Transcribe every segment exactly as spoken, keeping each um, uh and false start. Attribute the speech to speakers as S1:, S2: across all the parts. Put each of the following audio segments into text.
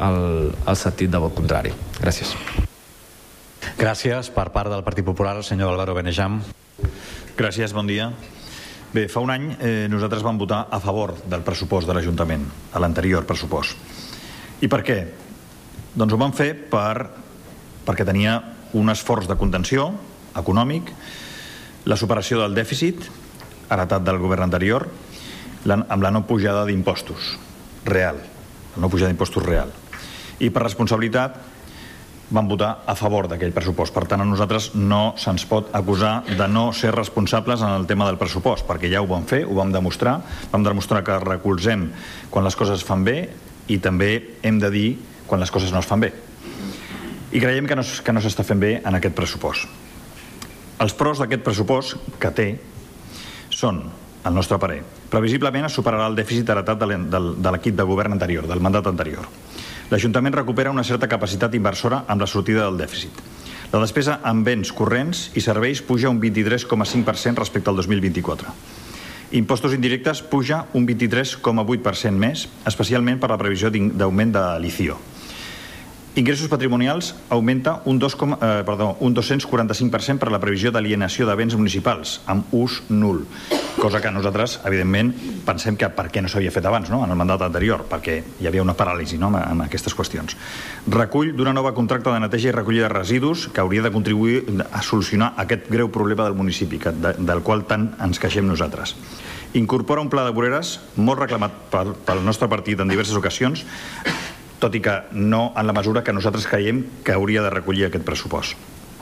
S1: el, el sentit de vot contrari. Gràcies.
S2: Gràcies. Per part del Partit Popular, el senyor Álvaro Benejam.
S3: Gràcies, bon dia. Bé, fa un any eh, nosaltres vam votar a favor del pressupost de l'Ajuntament, a l'anterior pressupost. I per què? Doncs ho vam fer per, perquè tenia un esforç de contenció econòmic, la superació del dèficit heretat del govern anterior, la, amb la no pujada d'impostos real, la no pujada d'impostos real. I per responsabilitat vam votar a favor d'aquell pressupost. Per tant, a nosaltres no se'ns pot acusar de no ser responsables en el tema del pressupost, perquè ja ho vam fer, ho vam demostrar, vam demostrar que recolzem quan les coses es fan bé i també hem de dir quan les coses no es fan bé. I creiem que no, que no s'està fent bé en aquest pressupost. Els pros d'aquest pressupost que té són, al nostre parer, previsiblement es superarà el dèficit heretat de l'equip de govern anterior, del mandat anterior. L'Ajuntament recupera una certa capacitat inversora amb la sortida del dèficit. La despesa en béns corrents i serveis puja un vint-i-tres coma cinc per cent respecte al dos mil vint-i-quatre. Impostos indirectes puja un vint-i-tres coma vuit per cent més, especialment per la previsió d'augment de l'I C I O. Ingressos patrimonials augmenta un, dos, eh, perdó, un dos-cents quaranta-cinc per cent per la previsió d'alienació de béns municipals, amb ús nul. Cosa que nosaltres, evidentment, pensem que per què no s'havia fet abans, no?, en el mandat anterior, perquè hi havia una paràlisi, no?, en aquestes qüestions. Recull d'una nova contracta de neteja i recollida de residus que hauria de contribuir a solucionar aquest greu problema del municipi, que, de, del qual tant ens queixem nosaltres. Incorpora un pla de voreres molt reclamat pel, pel nostre partit en diverses ocasions, tot i que no en la mesura que nosaltres creiem que hauria de recollir aquest pressupost.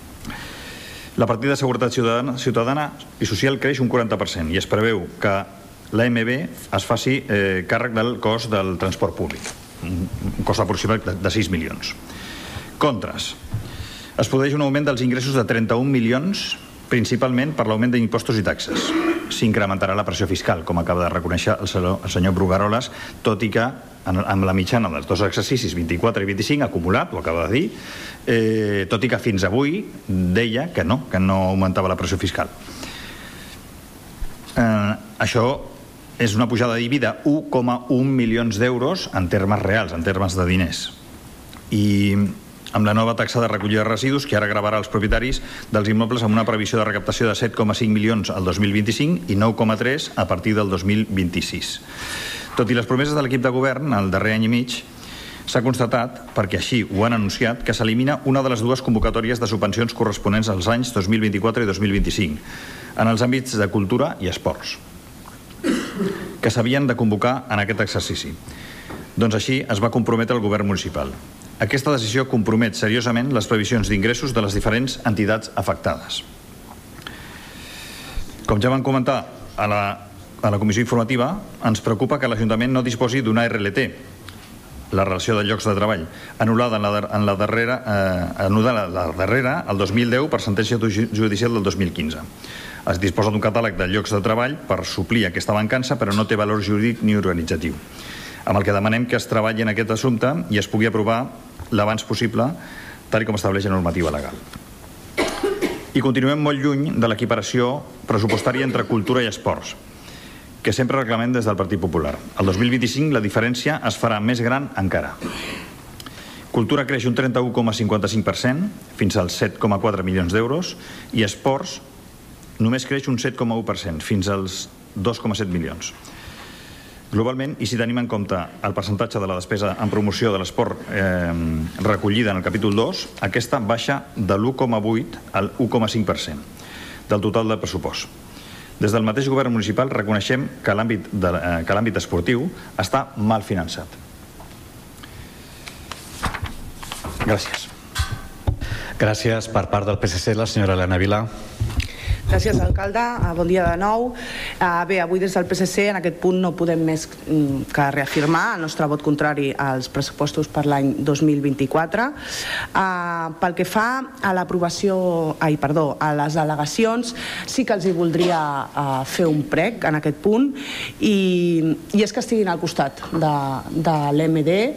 S3: La partida de seguretat ciutadana, ciutadana i social creix un quaranta per cent i es preveu que l'A M B es faci eh, càrrec del cost del transport públic, un cost aproximat de, de sis milions. Contres. Es produeix un augment dels ingressos de trenta-un milions, principalment per l'augment d'impostos i taxes. S'incrementarà la pressió fiscal, com acaba de reconèixer el senyor, el senyor Brugaroles, tot i que amb la mitjana dels dos exercicis, vint-i-quatre i vint-i-cinc, acumulat, ho acaba de dir, eh, tot i que fins avui deia que no, que no augmentava la pressió fiscal. Eh, això és una pujada d'I B I de un coma un milions d'euros en termes reals, en termes de diners. I amb la nova taxa de recollida de residus, que ara gravarà els propietaris dels immobles amb una previsió de recaptació de set coma cinc milions al dos mil vint-i-cinc i nou coma tres a partir del dos mil vint-i-sis. Tot i les promeses de l'equip de govern, el darrer any i mig, s'ha constatat, perquè així ho han anunciat, que s'elimina una de les dues convocatòries de subvencions corresponents als anys dos mil vint-i-quatre i dos mil vint-i-cinc, en els àmbits de cultura i esports, que s'havien de convocar en aquest exercici. Doncs així es va comprometre el govern municipal. Aquesta decisió compromet seriosament les previsions d'ingressos de les diferents entitats afectades. Com ja vam comentar a la, a la comissió informativa, ens preocupa que l'Ajuntament no disposi d'una R L T, la relació de llocs de treball, anul·lada en la, en la darrera, eh, anul·lada la darrera el dos mil deu per sentència judicial del dos mil quinze. Es disposa d'un catàleg de llocs de treball per suplir aquesta mancança, però no té valor jurídic ni organitzatiu. Amb el que demanem que es treballi en aquest assumpte i es pugui aprovar l'abans possible, tal com estableix la normativa legal. I continuem molt lluny de l'equiparació pressupostària entre cultura i esports, que sempre reclamem des del Partit Popular. El dos mil vint-i-cinc la diferència es farà més gran encara. Cultura creix un trenta-u coma cinquanta-cinc per cent, fins als set coma quatre milions d'euros, i esports només creix un set coma u per cent, fins als dos coma set milions. Globalment, i si tenim en compte el percentatge de la despesa en promoció de l'esport eh, recollida en el capítol dos, aquesta baixa de l'u coma vuit al u coma cinc per cent del total del pressupost. Des del mateix govern municipal reconeixem que l'àmbit de, eh, que l'àmbit esportiu està mal finançat. Gràcies.
S2: Gràcies. Per part del P S C, la senyora Elena Vila.
S4: Gràcies, alcalde. Bon dia de nou. Bé, avui des del P S C en aquest punt no podem més que reafirmar el nostre vot contrari als pressupostos per l'any dos mil vint-i-quatre. Pel que fa a l'aprovació, ai, perdó, a les al·legacions, sí que els hi voldria fer un prec en aquest punt i, i és que estiguin al costat de, de l'E M D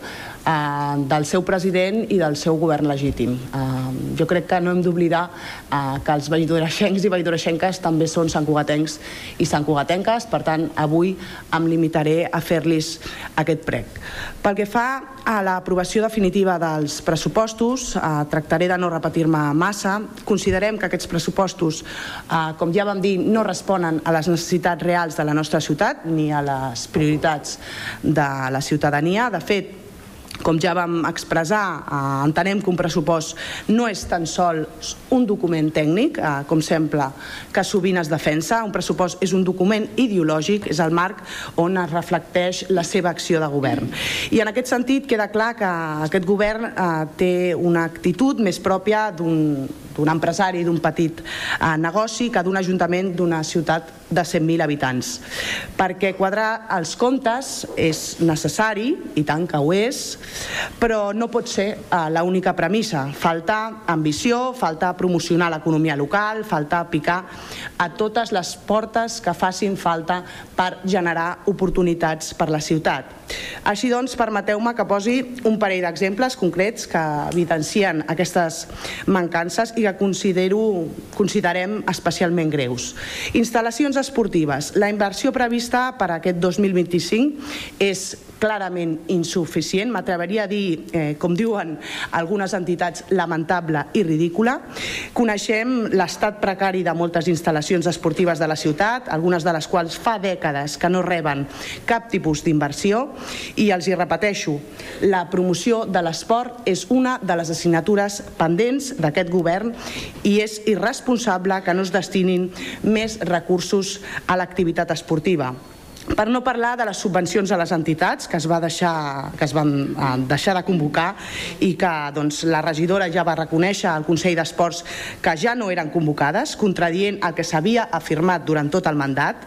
S4: eh, del seu president i del seu govern legítim. Eh, jo crec que no hem d'oblidar eh, que els valldoreixencs i valldoreixenques també són santcugatencs i santcugatenques, per tant, avui em limitaré a fer-los aquest prec. Pel que fa a l'aprovació definitiva dels pressupostos, eh, tractaré de no repetir-me massa. Considerem que aquests pressupostos, eh, com ja vam dir, no responen a les necessitats reals de la nostra ciutat ni a les prioritats de la ciutadania. De fet, com ja vam expressar, eh, entenem que un pressupost no és tan sols un document tècnic, eh, com sempre que sovint es defensa. Un pressupost és un document ideològic, és el marc on es reflecteix la seva acció de govern. I en aquest sentit queda clar que aquest govern eh, té una actitud més pròpia d'un d'un empresari, d'un petit eh, negoci, que d'un ajuntament d'una ciutat de cent mil habitants. Perquè quadrar els comptes és necessari, i tant que ho és, però no pot ser eh, l'única premissa. Falta ambició, falta promocionar l'economia local, falta picar a totes les portes que facin falta per generar oportunitats per la ciutat. Així doncs, permeteu-me que posi un parell d'exemples concrets que evidencien aquestes mancances i que considero, considerem especialment greus. Instal·lacions esportives. La inversió prevista per a aquest dos mil vint-i-cinc és clarament insuficient, m'atreveria a dir, eh, com diuen algunes entitats, lamentable i ridícula. Coneixem l'estat precari de moltes instal·lacions esportives de la ciutat, algunes de les quals fa dècades que no reben cap tipus d'inversió, i els hi repeteixo, la promoció de l'esport és una de les assignatures pendents d'aquest govern i és irresponsable que no es destinin més recursos a l'activitat esportiva. Per no parlar de les subvencions a les entitats que es, va deixar, que es van deixar de convocar i que doncs, la regidora ja va reconèixer al Consell d'Esports que ja no eren convocades, contradient el que s'havia afirmat durant tot el mandat.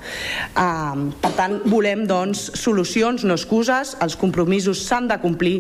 S4: Uh, per tant, volem doncs, solucions, no excuses, els compromisos s'han de complir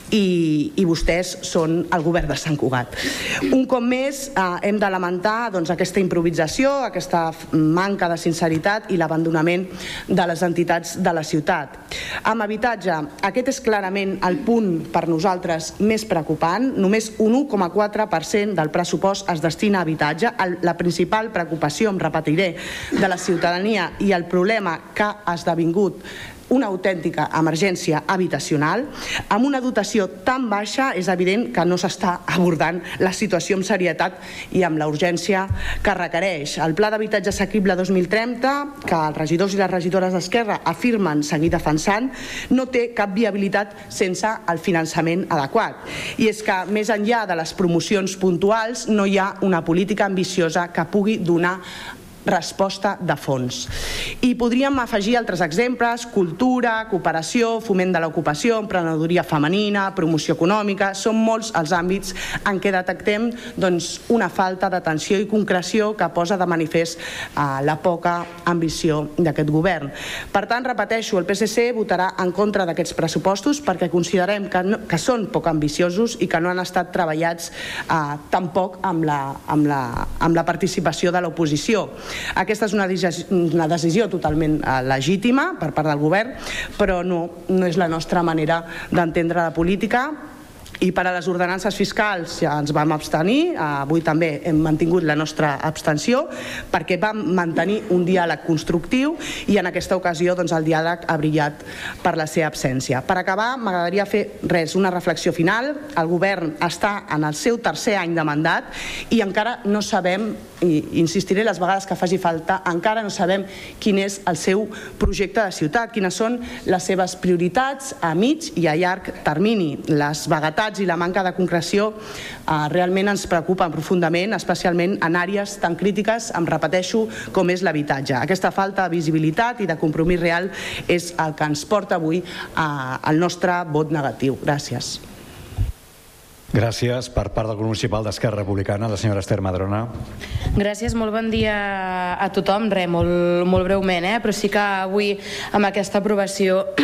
S4: i, i vostès són el govern de Sant Cugat. Un cop més uh, hem de lamentar doncs, aquesta improvisació, aquesta manca de sinceritat i l'abandonament de les entitats de la ciutat. Amb habitatge, aquest és clarament el punt per nosaltres més preocupant. Només un u coma quatre per cent del pressupost es destina a habitatge. La principal preocupació, em repetiré, de la ciutadania i el problema que ha esdevingut una autèntica emergència habitacional. Amb una dotació tan baixa és evident que no s'està abordant la situació amb serietat i amb la urgència que requereix. El Pla d'Habitatge Assequible dos mil trenta, que els regidors i les regidores d'Esquerra afirmen seguir defensant, no té cap viabilitat sense el finançament adequat. I és que, més enllà de les promocions puntuals, no hi ha una política ambiciosa que pugui donar resposta de fons. I podríem afegir altres exemples: cultura, cooperació, foment de l'ocupació, emprenedoria femenina, promoció econòmica. Són molts els àmbits en què detectem doncs, una falta d'atenció i concreció que posa de manifest eh, la poca ambició d'aquest govern. Per tant, repeteixo, el P S C votarà en contra d'aquests pressupostos perquè considerem que, no, que són poc ambiciosos i que no han estat treballats eh, tampoc amb la, amb, la, amb la participació de l'oposició. Aquesta és una decisió, una decisió totalment eh, legítima per part del govern, però no, no és la nostra manera d'entendre la política. I per a les ordenances fiscals ja ens vam abstenir, avui també hem mantingut la nostra abstenció perquè vam mantenir un diàleg constructiu i en aquesta ocasió doncs, el diàleg ha brillat per la seva absència. Per acabar, m'agradaria fer res, una reflexió final. El govern està en el seu tercer any de mandat i encara no sabem, i insistiré les vegades que faci falta, encara no sabem quin és el seu projecte de ciutat, quines són les seves prioritats a mig i a llarg termini. Les vaguetats i la manca de concreció eh, realment ens preocupen profundament, especialment en àrees tan crítiques, em repeteixo, com és l'habitatge. Aquesta falta de visibilitat i de compromís real és el que ens porta avui eh, al nostre vot negatiu. Gràcies.
S2: Gràcies. Per part del grup municipal d'Esquerra Republicana, la senyora Esther Madrona.
S5: Gràcies, molt bon dia a tothom. Re, molt, molt breument, eh? Però sí que avui amb aquesta aprovació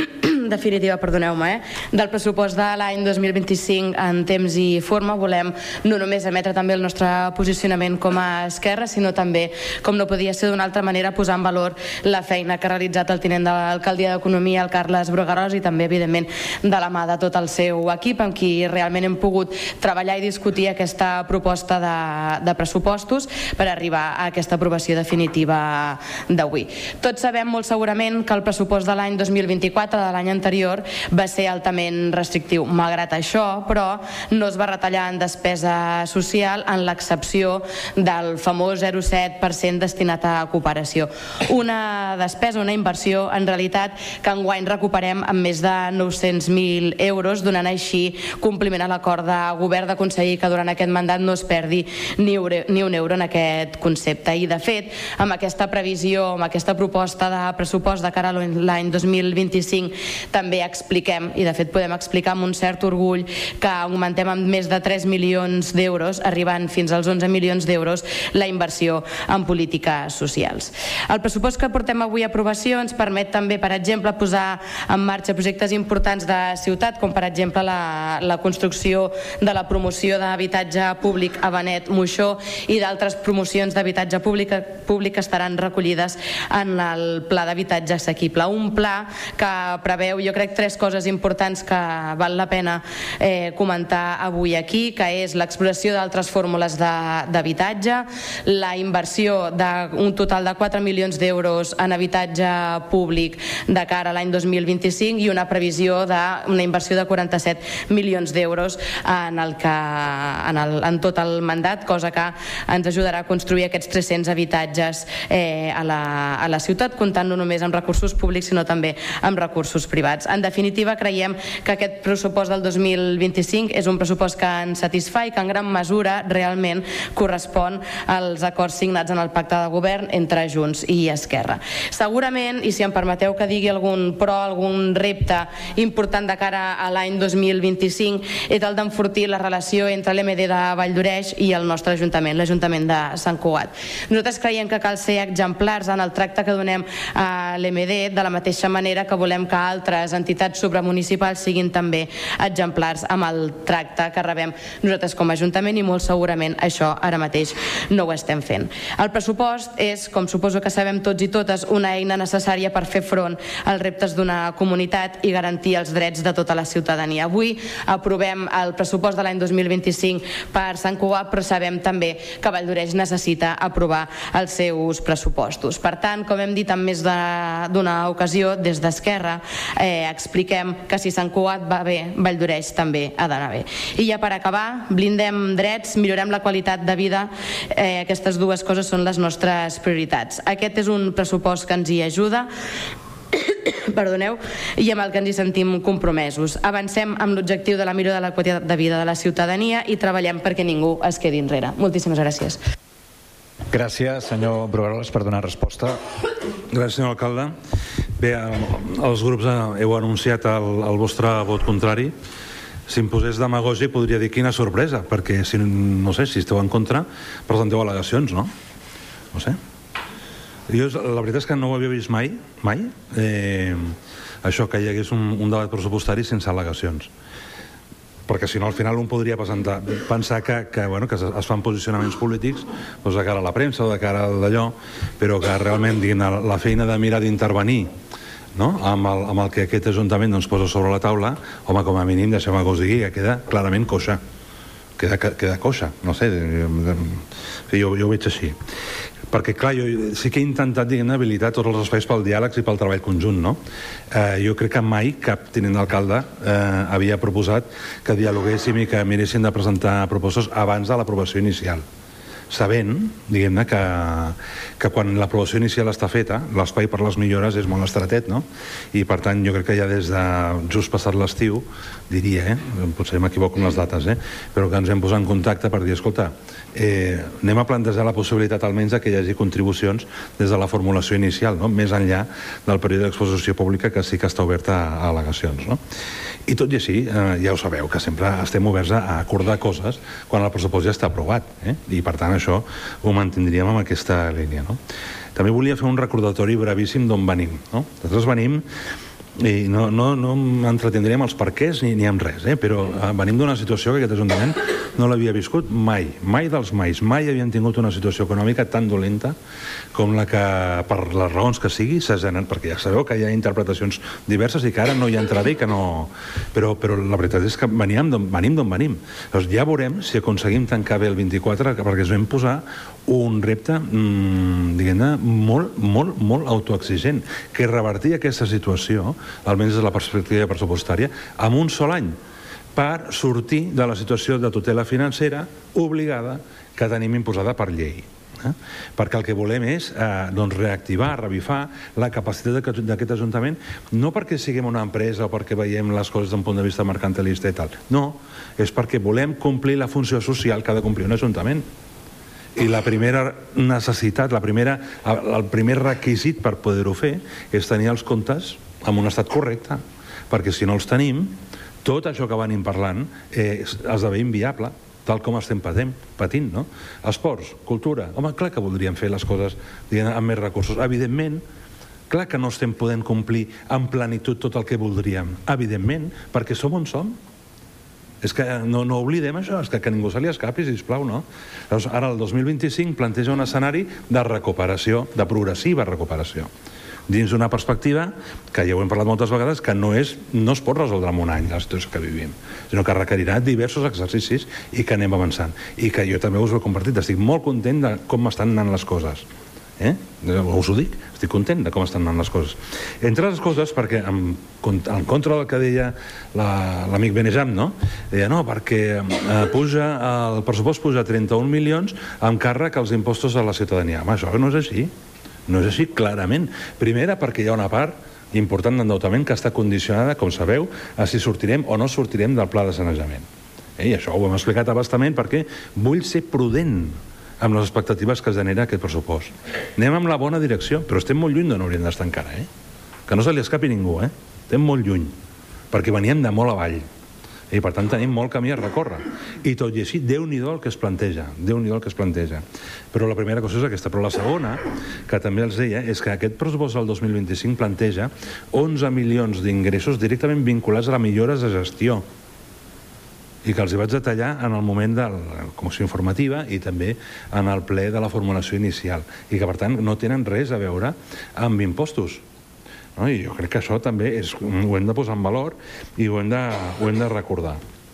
S5: en definitiva, perdoneu-me, eh, del pressupost de l'any dos mil vint-i-cinc en temps i forma. Volem no només emetre també el nostre posicionament com a Esquerra, sinó també, com no podia ser d'una altra manera, posar en valor la feina que ha realitzat el tinent de l'alcaldia d'Economia, el Carles Bruguerós, i també, evidentment, de la mà de tot el seu equip, amb qui realment hem pogut treballar i discutir aquesta proposta de, de pressupostos per arribar a aquesta aprovació definitiva d'avui. Tots sabem molt segurament que el pressupost de l'any dos mil vint-i-quatre, de l'any anterior, va ser altament restrictiu. Malgrat això, però, no es va retallar en despesa social, en l'excepció del famós zero coma set per cent destinat a cooperació. Una despesa, una inversió, en realitat, que enguany recuperem amb més de nou-cents mil euros, donant així compliment a l'acord de govern d'aconseguir que durant aquest mandat no es perdi ni, euro, ni un euro en aquest concepte. I, de fet, amb aquesta previsió, amb aquesta proposta de pressupost de cara a l'any dos mil vint-i-cinc, també expliquem, i de fet podem explicar amb un cert orgull, que augmentem amb més de tres milions d'euros, arribant fins als onze milions d'euros, la inversió en polítiques socials. El pressupost que portem avui a aprovació ens permet també, per exemple, posar en marxa projectes importants de ciutat, com per exemple la, la construcció de la promoció d'habitatge públic a Benet Moixó, i d'altres promocions d'habitatge públic, públic que estaran recollides en el pla d'habitatge assequible. Un pla que preveu, jo crec, tres coses importants que val la pena eh, comentar avui aquí, que és l'exploració d'altres fórmules d'habitatge, la inversió d'un total de quatre milions d'euros en habitatge públic de cara a l'any dos mil vint-i-cinc i una previsió d'una inversió de quaranta-set milions d'euros en, el que, en, el, en tot el mandat, cosa que ens ajudarà a construir aquests tres-cents habitatges eh, a, la, a la ciutat, comptant no només amb recursos públics sinó també amb recursos privats. En definitiva, creiem que aquest pressupost del dos mil vint-i-cinc és un pressupost que ens satisfà i que en gran mesura realment correspon als acords signats en el pacte de govern entre Junts i Esquerra. Segurament, i si em permeteu que digui algun però, algun repte important de cara a l'any dos mil vint-i-cinc és el d'enfortir la relació entre l'M D de Valldoreix i el nostre Ajuntament, l'Ajuntament de Sant Cugat. Nosaltres creiem que cal ser exemplars en el tracte que donem a l'M D, de la mateixa manera que volem que altres entitats supramunicipals siguin també exemplars amb el tracte que rebem nosaltres com a Ajuntament, i molt segurament això ara mateix no ho estem fent. El pressupost és, com suposo que sabem tots i totes, una eina necessària per fer front als reptes d'una comunitat i garantir els drets de tota la ciutadania. Avui aprovem el pressupost de l'any dos mil vint-i-cinc per Sant Cugat, però sabem també que Valldoreix necessita aprovar els seus pressupostos. Per tant, com hem dit en més d'una ocasió, des d'Esquerra eh, expliquem que si Sant Cugat va bé, Valldoreix també ha d'anar bé. I ja per acabar, blindem drets, millorem la qualitat de vida. Eh, aquestes dues coses són les nostres prioritats. Aquest és un pressupost que ens hi ajuda, perdoneu, i amb el que ens hi sentim compromesos. Avancem amb l'objectiu de la millora de la qualitat de vida de la ciutadania i treballem perquè ningú es quedi enrere. Moltíssimes gràcies.
S2: Gràcies, senyor Bruguerós, per donar resposta.
S6: Gràcies, senyor alcalde. Bé, els grups heu anunciat el, el vostre vot contrari. Si em posés demagògia podria dir quina sorpresa, perquè si, no sé, si esteu en contra presenteu al·legacions, no? No sé. Jo, la veritat és que no ho havia vist mai, mai, eh, això que hi hagués un, un debat pressupostari sense al·legacions. Perquè si no al final un podria presentar, pensar que, que, bueno, que es fan posicionaments polítics doncs de cara a la premsa o de cara a d'allò, però que realment diguin, la feina de mirar d'intervenir, no? amb, el, amb el que aquest Ajuntament doncs, posa sobre la taula, home, com a mínim deixem-me que us digui que queda clarament coixa, queda, queda coixa, no sé, jo, jo ho veig així. Perquè, clar, jo sí que he intentat, diguem, habilitar tots els espais pel diàleg i pel treball conjunt, no? Eh, jo crec que mai cap tinent d'alcalde eh, havia proposat que dialoguéssim i que miréssim de presentar propostes abans de l'aprovació inicial, sabent, diguem-ne, que, que quan l'aprovació inicial està feta, l'espai per les millores és molt estretet, no? I, per tant, jo crec que ja des de just passat l'estiu, diria, eh? potser m'equivoco amb les dates, eh? però que ens hem posat en contacte per dir, escolta, eh, anem a plantejar la possibilitat almenys que hi hagi contribucions des de la formulació inicial, no? Més enllà del període d'exposició pública que sí que està oberta a al·legacions, no? I tot i així, eh, ja ho sabeu, que sempre estem oberts a acordar coses quan el pressupost ja està aprovat, eh? I per tant això ho mantindríem amb aquesta línia, no? També volia fer un recordatori brevíssim d'on venim, no? Nosaltres venim i no, no, no m'entretindré amb els perquès ni, ni amb res, eh? Però eh, venim d'una situació que aquest Ajuntament no l'havia viscut mai, mai dels mais, mai havien tingut una situació econòmica tan dolenta com la que, per les raons que sigui, s'ha generat, perquè ja sabeu que hi ha interpretacions diverses i que ara no hi entraré i que no... Però, però la veritat és que veníem d'on venim, d'on venim. Llavors ja veurem si aconseguim tancar bé el vint-i-quatre, perquè ens vam posar un repte, mmm, diguem-ne, molt, molt, molt autoexigent, que revertia aquesta situació, almenys des de la perspectiva pressupostària, en un sol any, per sortir de la situació de tutela financera obligada que tenim imposada per llei. Eh? Perquè el que volem és eh, doncs reactivar, revifar la capacitat d'aquest Ajuntament, no perquè siguem una empresa o perquè veiem les coses d'un punt de vista mercantilista i tal, no, és perquè volem complir la funció social que ha de complir un Ajuntament. I la primera necessitat, la primera, el primer requisit per poder-ho fer és tenir els comptes en un estat correcte, perquè si no els tenim, tot això que venim parlant eh, esdevé inviable, tal com estem patint, patint, no? Esports, cultura, home, clar que voldríem fer les coses diguem, amb més recursos. Evidentment, clar que no estem podent complir en plenitud tot el que voldríem. Evidentment, perquè som on som. És que no, no oblidem això, és que, que ningú se li escapi, sisplau, no? Llavors, ara el dos mil vint-i-cinc planteja un escenari de recuperació, de progressiva recuperació, dins d'una perspectiva que ja ho hem parlat moltes vegades, que no, és, no es pot resoldre en un any la situació que vivim, sinó que requerirà diversos exercicis i que anem avançant. I que jo també us ho he compartit, estic molt content de com estan anant les coses. Eh? Us ho dic, estic content de com estan anant les coses. Entre les coses, perquè en, en contra del que deia l'amic la, Benejam, no? Deia, no, perquè eh, puja, el pressupost puja trenta-un milions amb càrrec als impostos a la ciutadania. Home, això no és així. No és així, clarament. Primera, perquè hi ha una part important d'endeutament que està condicionada, com sabeu, a si sortirem o no sortirem del pla de sanejament. Eh? I això ho hem explicat abastament perquè vull ser prudent amb les expectatives que genera aquest pressupost. Anem en la bona direcció, però estem molt lluny d'on hauríem d'estar encara, eh? Que no se li escapi ningú, eh? Estem molt lluny, perquè veníem de molt avall. I per tant tenim molt camí a recórrer. I tot i així, Déu-n'hi-do el que es planteja, Déu-n'hi-do el que es planteja. Però la primera cosa és aquesta. Però la segona, que també els deia, és que aquest pressupost del dos mil vint-i-cinc planteja onze milions d'ingressos directament vinculats a la millores de gestió, i que els hi vaig detallar en el moment de la comissió informativa i també en el ple de la formulació inicial, i que per tant no tenen res a veure amb impostos. No? I jo crec que això també és, ho hem de posar en valor i ho hem de, ho hem de recordar.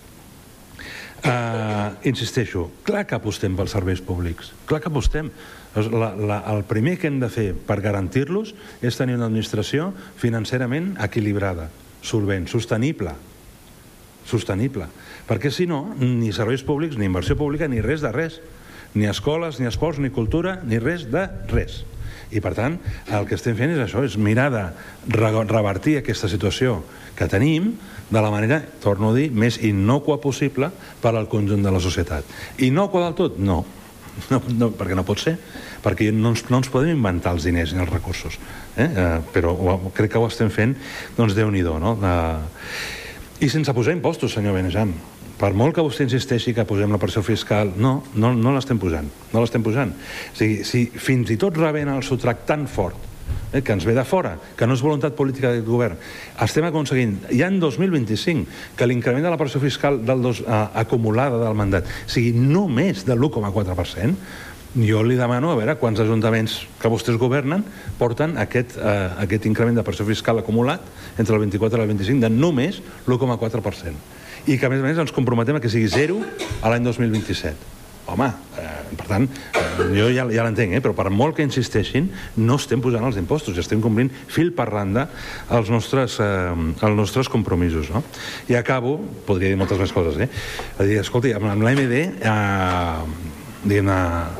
S6: Uh, insisteixo, clar que apostem pels serveis públics, clar que apostem. La, la, el primer que hem de fer per garantir-los és tenir una administració financerament equilibrada, solvent, sostenible, sostenible, perquè si no, ni serveis públics, ni inversió pública, ni res de res, ni escoles, ni esports, ni cultura, ni res de res. I per tant, el que estem fent és això, és mirar de revertir aquesta situació que tenim de la manera, torno a dir, més innocua possible per al conjunt de la societat. Innocua del tot? No. No, no, perquè no pot ser, perquè no ens, no ens podem inventar els diners ni els recursos, eh? Eh, però ho, crec que ho estem fent, doncs Déu-n'hi-do, no? Eh, I sense posar impostos, senyor Benejam. Per molt que vostè insisteixi que posem la pressió fiscal, no, no, no l'estem posant, no l'estem posant. O sigui, si fins i tot rebent el sotrac tan fort, eh, que ens ve de fora, que no és voluntat política del govern, estem aconseguint, ja en dos mil vint-i-cinc, que l'increment de la pressió fiscal del dos, eh, acumulada del mandat sigui només de l'u coma quatre per cent, jo li demano a veure quants ajuntaments que vostès governen porten aquest, eh, aquest increment de pressió fiscal acumulat entre el vint-i-quatre i el vint-i-cinc de només l'u coma quatre per cent. I que a més a més ens comprometem a que sigui zero a l'any dos mil vint-i-set. Home, eh, per tant, eh, jo ja, ja l'entenc, eh, però per molt que insisteixin, no estem posant els impostos, estem complint fil per randa els nostres, eh, els nostres compromisos, no? I acabo, podria dir moltes més coses, eh? A dir, escolti, amb, amb l'A M D, eh, diguem-ne,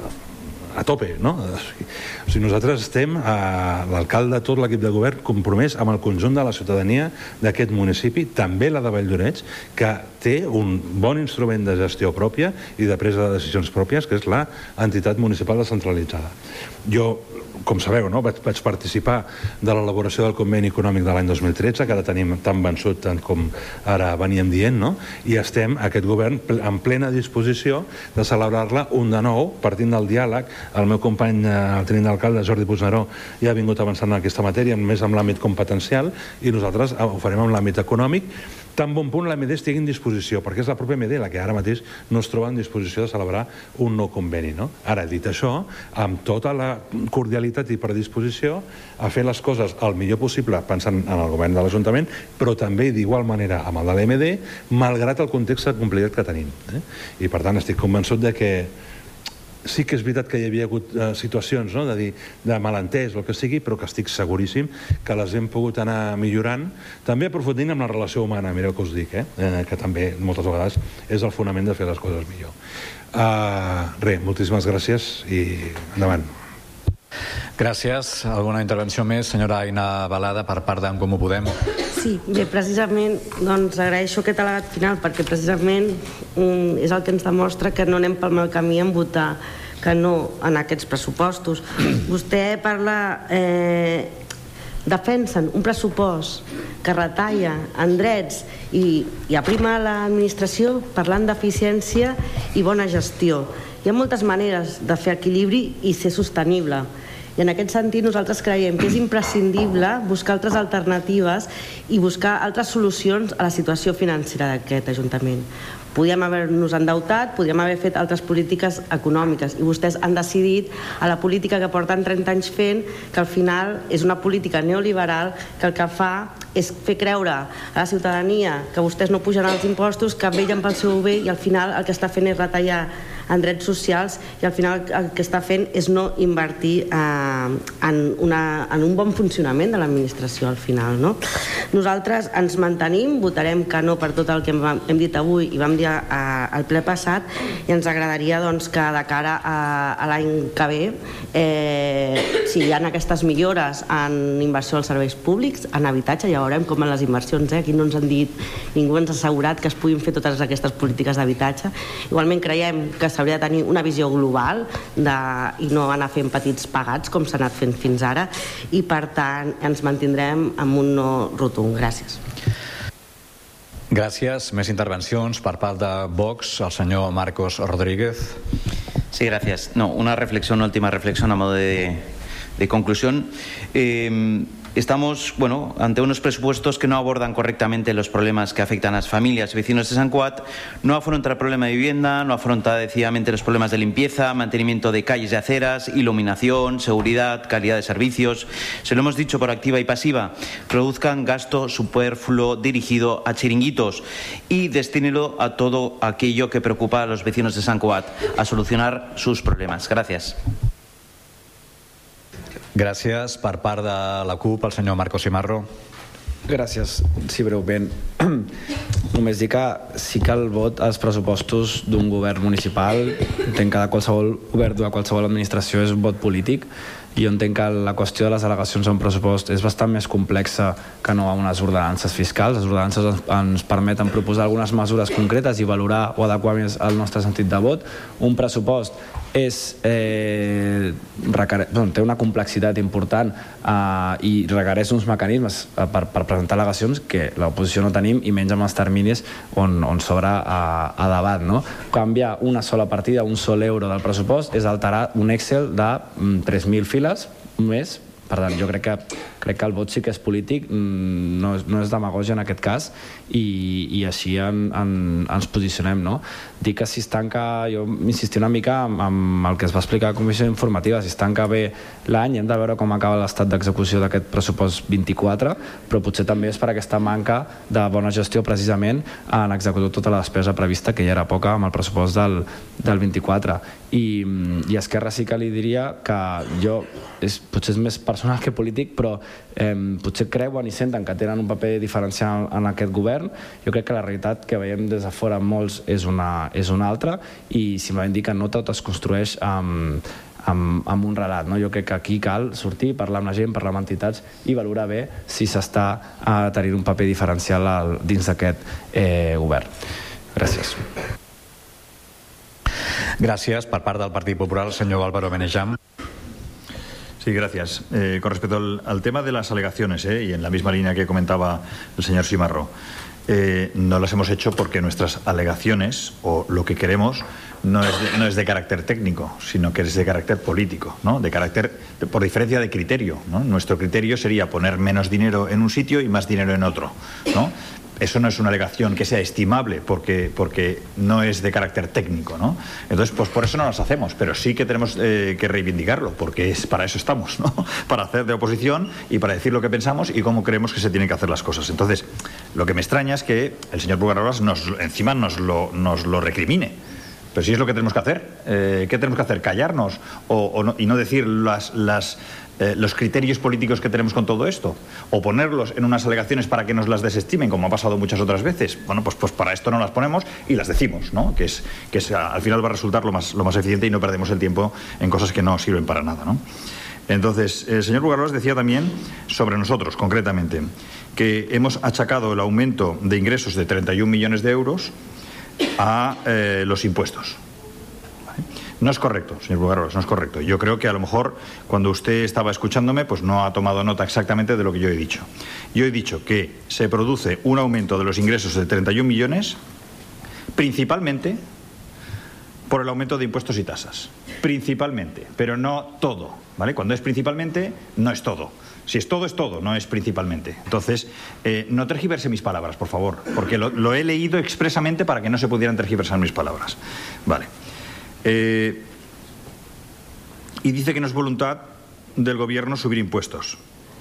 S6: a tope, no? O sigui, nosaltres estem, eh, l'alcalde, tot l'equip de govern, compromès amb el conjunt de la ciutadania d'aquest municipi, també la de Valldoreix, que té un bon instrument de gestió pròpia i de presa de decisions pròpies, que és la entitat municipal descentralitzada. Jo, com sabeu, no? vaig, vaig participar de l'elaboració del conveni econòmic de l'any dos mil tretze, que ara tenim tan vençut tant com ara veníem dient, no? I estem, aquest govern, en plena disposició de celebrar-la un de nou, partint del diàleg El meu company, el tinent d'alcalde, Jordi Puigneró, ja ha vingut avançant en aquesta matèria, més amb l'àmbit competencial, i nosaltres ho farem amb l'àmbit econòmic, tan bon punt l'A M D estigui en disposició, perquè és la pròpia A M D la que ara mateix no es troba en disposició de celebrar un nou conveni. No? Ara, dit això, amb tota la cordialitat i predisposició a fer les coses el millor possible, pensant en el govern de l'Ajuntament, però també d'igual manera amb el de l'A M D, malgrat el context de complexitat que tenim. Eh? I per tant estic convençut de que sí que és veritat que hi havia hagut eh, situacions, no? de, dir, de malentès o el que sigui, però que estic seguríssim que les hem pogut anar millorant, també aprofundint en la relació humana, mireu que us dic, eh? Eh, que també moltes vegades és el fonament de fer les coses millor. Uh, res, moltíssimes gràcies i endavant.
S2: Gràcies. Alguna intervenció més, senyora Aina Balada, per part d'En Comú Podem?
S7: Sí, bé, precisament doncs, agraeixo aquest al·legat final perquè precisament mm, és el que ens demostra que no anem pel mal camí en votar que no en aquests pressupostos. Vostè parla, eh, defensen un pressupost que retalla en drets i, i aprima l'administració parlant d'eficiència i bona gestió. Hi ha moltes maneres de fer equilibri i ser sostenible. I en aquest sentit nosaltres creiem que és imprescindible buscar altres alternatives i buscar altres solucions a la situació financera d'aquest Ajuntament. Podríem haver-nos endeutat, podríem haver fet altres polítiques econòmiques i vostès han decidit a la política que porten trenta anys fent que al final és una política neoliberal que el que fa és fer creure a la ciutadania que vostès no pugen els impostos, que vellen pel seu bé i al final el que està fent és retallar en drets socials i al final el que està fent és no invertir eh, en, una, en un bon funcionament de l'administració al final. No? Nosaltres ens mantenim, votarem que no per tot el que hem, hem dit avui i vam dir eh, al ple passat i ens agradaria doncs, que de cara a, a l'any que ve eh, si hi ha aquestes millores en inversió als serveis públics, en habitatge, ja veurem com en les inversions, eh? Aquí no ens han dit, ningú ens ha assegurat que es puguin fer totes aquestes polítiques d'habitatge. Igualment creiem que s'hauria de tenir una visió global de, i no anar fent petits pagats com s'ha anat fent fins ara i per tant ens mantindrem amb un no rotund. Gràcies.
S2: Gràcies. Més intervencions per part de Vox, el senyor Marcos Rodríguez.
S8: Sí, gracias. No, una reflexión, una última reflexión a modo de, de conclusión. Eh, Estamos, bueno, ante unos presupuestos que no abordan correctamente los problemas que afectan a las familias y vecinos de Sant Cugat, no afronta el problema de vivienda, no afronta decididamente los problemas de limpieza, mantenimiento de calles y aceras, iluminación, seguridad, calidad de servicios. Se lo hemos dicho por activa y pasiva, produzcan gasto superfluo dirigido a chiringuitos y destínelos a todo aquello que preocupa a los vecinos de Sant Cugat, a solucionar sus problemas. Gracias.
S2: Gràcies. Per part de la CUP, el senyor Marcos Simarro.
S9: Gràcies. Sí, breument. Només dir que sí que el vot als pressupostos d'un govern municipal, entenc que de qualsevol govern, de qualsevol administració, és un vot polític. I jo entenc que la qüestió de les al·legacions a un pressupost és bastant més complexa que no a unes ordenances fiscals. Les ordenances ens, ens permeten proposar algunes mesures concretes i valorar o adequar més el nostre sentit de vot. Un pressupost és, eh, requer... bueno, té una complexitat important eh, i requereix uns mecanismes eh, per, per presentar al·legacions que l'oposició no tenim i menys amb els terminis on, on s'obre a, a debat. No? Canviar una sola partida, un sol euro del pressupost és alterar un Excel de mm, tres mil files més. Per tant, jo crec que, crec que el vot sí que és polític, no és, no és demagògia en aquest cas i, i així en, en, ens posicionem. No? Dic que si es tanca, jo m'insistia una mica amb, amb el que es va explicar a la comissió informativa, si es tanca bé l'any hem de veure com acaba l'estat d'execució d'aquest pressupost vint-i-quatre, però potser també és per aquesta manca de bona gestió precisament en executar tota la despesa prevista, que ja era poca amb el pressupost del, del vint-i-quatre. I, i Esquerra sí que li diria que jo, és, potser és més personal que polític, però eh, potser creuen i senten que tenen un paper diferencial en aquest govern. Jo crec que la realitat que veiem des de fora molts és una, és una altra i simplement dir que no tot es construeix amb, amb, amb un relat. No? Jo crec que aquí cal sortir, parlar amb la gent, parlar amb entitats i valorar bé si s'està eh, tenint un paper diferencial al, dins d'aquest eh, govern. Gràcies.
S2: Gràcies. Per part del Partit Popular, el senyor Álvaro Benejam.
S3: Sí, gracias. Eh, con respecto al, al tema de las alegaciones, eh, y en la misma línea que comentaba el señor Simarro, eh, no las hemos hecho porque nuestras alegaciones o lo que queremos no es de, no es de carácter técnico, sino que es de carácter político, ¿no? De carácter, de, por diferencia de criterio, ¿no? Nuestro criterio sería poner menos dinero en un sitio y más dinero en otro, ¿no? Eso no es una alegación que sea estimable porque, porque no es de carácter técnico, ¿no? Entonces, pues por eso no las hacemos, pero sí que tenemos eh, que reivindicarlo, porque es, para eso estamos, ¿no? Para hacer de oposición y para decir lo que pensamos y cómo creemos que se tienen que hacer las cosas. Entonces, lo que me extraña es que el señor Bugarrolas nos, encima nos lo, nos lo recrimine. Pero si es lo que tenemos que hacer, eh, ¿qué tenemos que hacer? ¿Callarnos o, o no, y no decir las... las Eh, los criterios políticos que tenemos con todo esto, o ponerlos en unas alegaciones para que nos las desestimen, como ha pasado muchas otras veces? Bueno, pues, pues para esto no las ponemos y las decimos, ¿no? Que es que es, al final va a resultar lo más, lo más eficiente y no perdemos el tiempo en cosas que no sirven para nada, ¿no? Entonces, el señor Bugarrolas decía también sobre nosotros, concretamente, que hemos achacado el aumento de ingresos de treinta y un millones de euros a eh, los impuestos. No es correcto, señor Bugarrolas, no es correcto. Yo creo que a lo mejor cuando usted estaba escuchándome pues no ha tomado nota exactamente de lo que yo he dicho. Yo he dicho que se produce un aumento de los ingresos de treinta y un millones principalmente por el aumento de impuestos y tasas. Principalmente, pero no todo, ¿vale? Cuando es principalmente, no es todo. Si es todo, es todo, no es principalmente. Entonces, eh, no tergiverse mis palabras, por favor, porque lo, lo he leído expresamente para que no se pudieran tergiversar mis palabras. Vale. Eh, y dice que no es voluntad del gobierno subir impuestos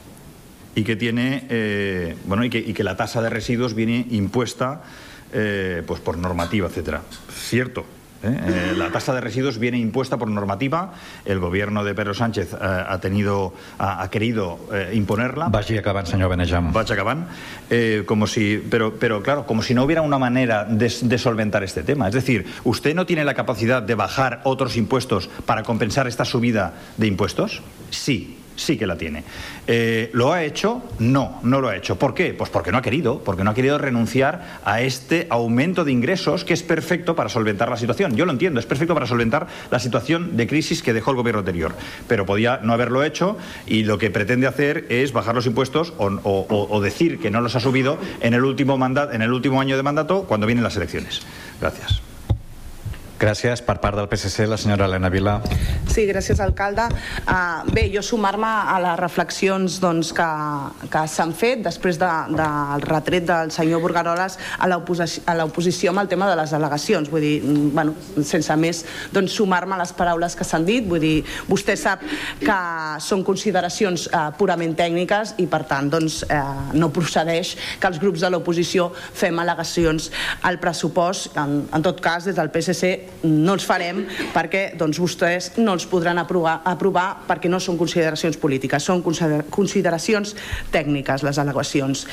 S3: y que tiene eh, bueno y que, y que la tasa de residuos viene impuesta eh, pues por normativa, etcétera. Cierto. ¿eh? Eh, la tasa de residuos viene impuesta por normativa. El gobierno de Pedro Sánchez eh, ha tenido ha, ha querido eh, imponerla.
S2: Vagi acabant, senyor Benejam.
S3: Vagi acabant. Eh, como si, pero, pero claro, como si no hubiera una manera de, de solventar este tema. Es decir, ¿usted no tiene la capacidad de bajar otros impuestos para compensar esta subida de impuestos? Sí. Sí que la tiene. Eh, ¿Lo ha hecho? No, no lo ha hecho. ¿Por qué? Pues porque no ha querido, porque no ha querido renunciar a este aumento de ingresos que es perfecto para solventar la situación. Yo lo entiendo, es perfecto para solventar la situación de crisis que dejó el gobierno anterior, pero podía no haberlo hecho y lo que pretende hacer es bajar los impuestos o, o, o decir que no los ha subido en el último mandat, en el último año de mandato cuando vienen las elecciones. Gracias.
S2: Gràcies. Per part del P S C, la senyora Elena Vila.
S4: Sí, gràcies, alcalde. Uh, bé, jo sumar-me a les reflexions doncs, que, que s'han fet després del de, de retret del senyor Bugarrolas a l'oposició amb el tema de les al·legacions. Vull dir, bueno, sense més, doncs, sumar-me a les paraules que s'han dit. Vull dir, vostè sap que són consideracions uh, purament tècniques i, per tant, doncs, uh, no procedeix que els grups de l'oposició fem al·legacions al pressupost. En, en tot cas, des del P S C no els farem perquè doncs, vostès no els podran aprovar, aprovar perquè no són consideracions polítiques, són consideracions tècniques, les al·legacions.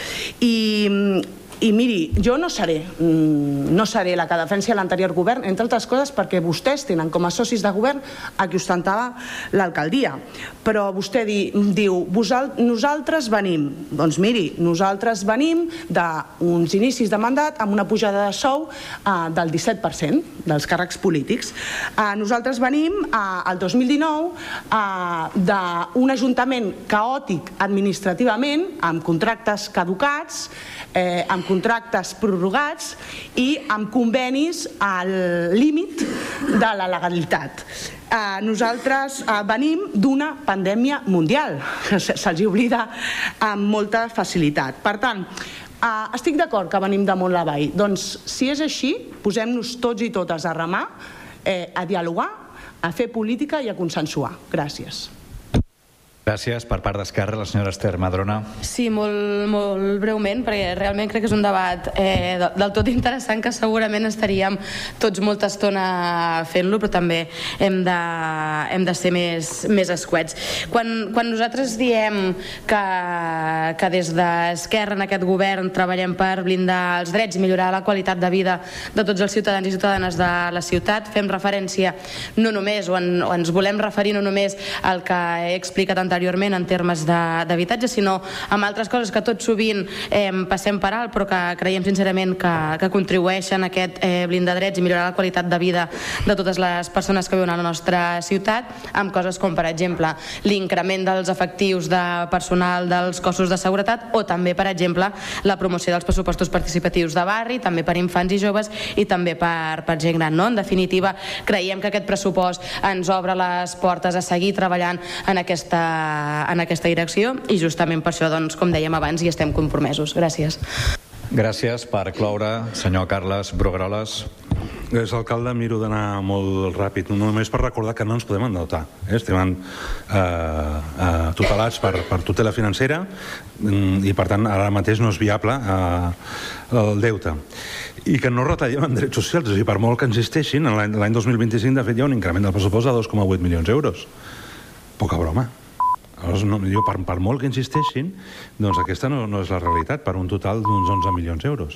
S4: I, i miri, jo no seré no seré la que defensi l'anterior govern, entre altres coses perquè vostès tenen com a socis de govern a qui ostentava l'alcaldia, però vostè di, diu nosaltres venim, doncs miri, nosaltres venim d'uns inicis de mandat amb una pujada de sou eh, del disset per cent dels càrrecs polítics. Eh, nosaltres venim eh, el dos mil dinou eh, d'un ajuntament caòtic administrativament, amb contractes caducats, eh, amb contractes prorrogats i amb convenis al límit de la legalitat. Eh, nosaltres eh, venim d'una pandèmia mundial, se'ls oblida amb molta facilitat. Per tant, eh, estic d'acord que venim damunt la vall. Doncs, si és així, posem-nos tots i totes a remar, eh, a dialogar, a fer política i a consensuar. Gràcies.
S2: Gràcies. Per part d'Esquerra, la senyora Esther Madrona.
S5: Sí, molt, molt breument, perquè realment crec que és un debat eh, del tot interessant que segurament estaríem tots molta estona fent-lo, però també hem de, hem de ser més, més escuets. Quan, quan nosaltres diem que, que des d'Esquerra en aquest govern treballem per blindar els drets i millorar la qualitat de vida de tots els ciutadans i ciutadanes de la ciutat, fem referència no només, o, en, o ens volem referir no només al que he explicat anteriorment, anteriorment en termes d'habitatge, sinó amb altres coses que tot sovint eh, passem per alt, però que creiem sincerament que, que contribueixen a aquest eh, blindar drets i millorar la qualitat de vida de totes les persones que viuen a la nostra ciutat, amb coses com, per exemple, l'increment dels efectius de personal dels cossos de seguretat o també, per exemple, la promoció dels pressupostos participatius de barri, també per infants i joves i també per, per gent gran. No? En definitiva, creiem que aquest pressupost ens obre les portes a seguir treballant en aquesta, en aquesta direcció i justament per això, doncs, com dèiem abans, hi estem compromesos. Gràcies.
S2: Gràcies. Per cloure, senyor Carles Brugueroles.
S6: Gràcies, alcalde. Miro d'anar molt ràpid, només per recordar que no ens podem endeutar. Eh? Estem eh, eh, tutelats per, per tutela financera i, per tant, ara mateix no és viable eh, el deute. I que no retallem en drets socials, és a dir, per molt que existeixin, l'any dos mil vint-i-cinc, de fet, hi ha un increment del pressupost de dos coma vuit milions d'euros. Poca broma. Aleshores, no, jo, per, per molt que insisteixin, doncs aquesta no, no és la realitat, per un total d'uns onze milions d'euros.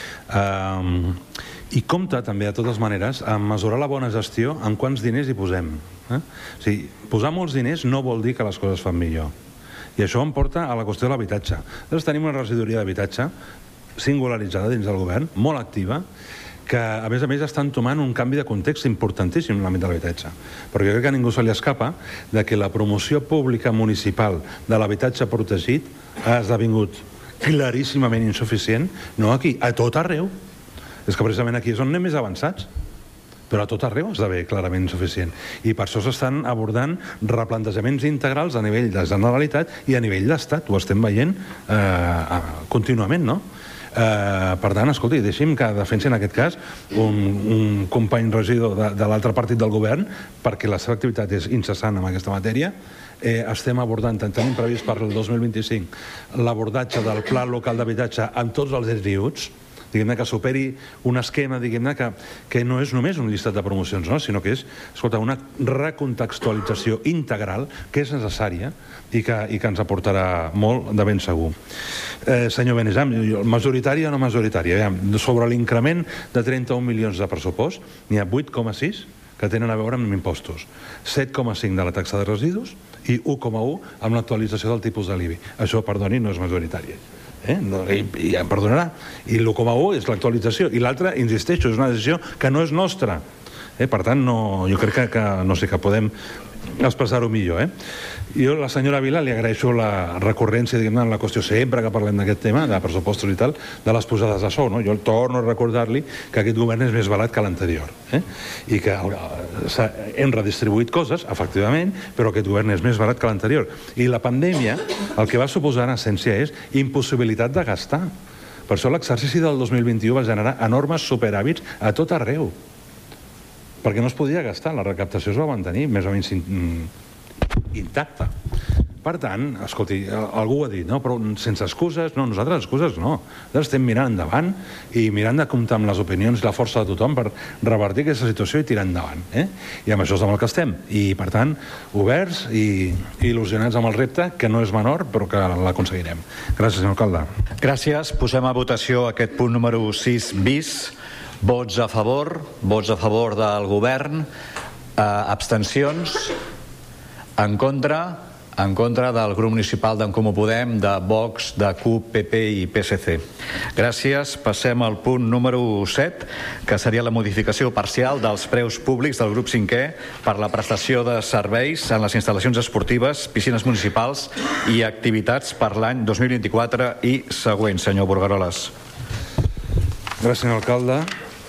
S6: Um, I compta també, de totes maneres, a mesurar la bona gestió en quants diners hi posem. Eh? O sigui, posar molts diners no vol dir que les coses fan millor. I això em porta a la qüestió de l'habitatge. Nosaltres tenim una regidoria d'habitatge singularitzada dins del govern, molt activa, que a més a més estan tomant un canvi de context importantíssim en l'àmbit de l'habitatge. Perquè crec que a ningú se li escapa de que la promoció pública municipal de l'habitatge protegit ha esdevingut claríssimament insuficient, no aquí, a tot arreu. És que precisament aquí és on anem més avançats, però a tot arreu esdevé clarament insuficient. I per això s'estan abordant replantejaments integrals a nivell de Generalitat i a nivell d'Estat. Ho estem veient eh, contínuament, no? Uh, per tant, escolti, deixi'm que defensi en aquest cas un, un company regidor de, de l'altre partit del govern, perquè la seva activitat és incessant en aquesta matèria. Eh, estem abordant, tenim previst per el dos mil vint-i-cinc l'abordatge del Pla Local d'Habitatge amb tots els atributs, diguem-ne que superi un esquema, diguem-ne que, que no és només un llistat de promocions, no? Sinó que és, escolta, una recontextualització integral que és necessària i que, i que ens aportarà molt de ben segur. Eh, senyor Benejam, majoritari o no majoritari? Sobre l'increment de trenta-un milions de pressupost, n'hi ha vuit coma sis que tenen a veure amb impostos, set coma cinc de la taxa de residus i u coma un amb l'actualització del tipus de l'I B I. Això, perdoni, no és majoritari. Eh? No, i, i em perdonarà. I l'u coma un és l'actualització. I l'altre, insisteixo, és una decisió que no és nostra. Eh? Per tant, no, jo crec que, que no sé, que podem expressar-ho millor. Eh? Jo a la senyora Vila li agraeixo la recurrència, diguem-ne, en la qüestió sempre que parlem d'aquest tema, de pressupostos i tal, de les posades de sou. No? Jo torno a recordar-li que aquest govern és més barat que l'anterior. Eh? I que hem redistribuït coses, efectivament, però aquest govern és més barat que l'anterior. I la pandèmia el que va suposar en essència és impossibilitat de gastar. Per això l'exercici del dos mil vint-i-u va generar enormes superàvits a tot arreu. Perquè no es podia gastar, la recaptació es va mantenir més o menys intacta. Per tant, escolti, algú ho ha dit, no? Però sense excuses, no, nosaltres excuses no. Nosaltres estem mirant endavant i mirant de comptar amb les opinions i la força de tothom per revertir aquesta situació i tirar endavant. Eh? I amb això és amb el que estem. I, per tant, oberts i il·lusionats amb el repte, que no és menor, però que l'aconseguirem. Gràcies, senyor alcalde.
S2: Gràcies. Posem a votació aquest punt número sis bis. Vots a favor, vots a favor del govern, eh, abstencions, en contra, en contra del grup municipal d'en Comú Podem, de Vox, de C U P, P P i P S C. Gràcies. Passem al punt número set, que seria la modificació parcial dels preus públics del grup cinquè per la prestació de serveis en les instal·lacions esportives, piscines municipals i activitats per l'any dos mil vint-i-quatre i següent, senyor Brugueroles.
S6: Gràcies, senyor alcalde.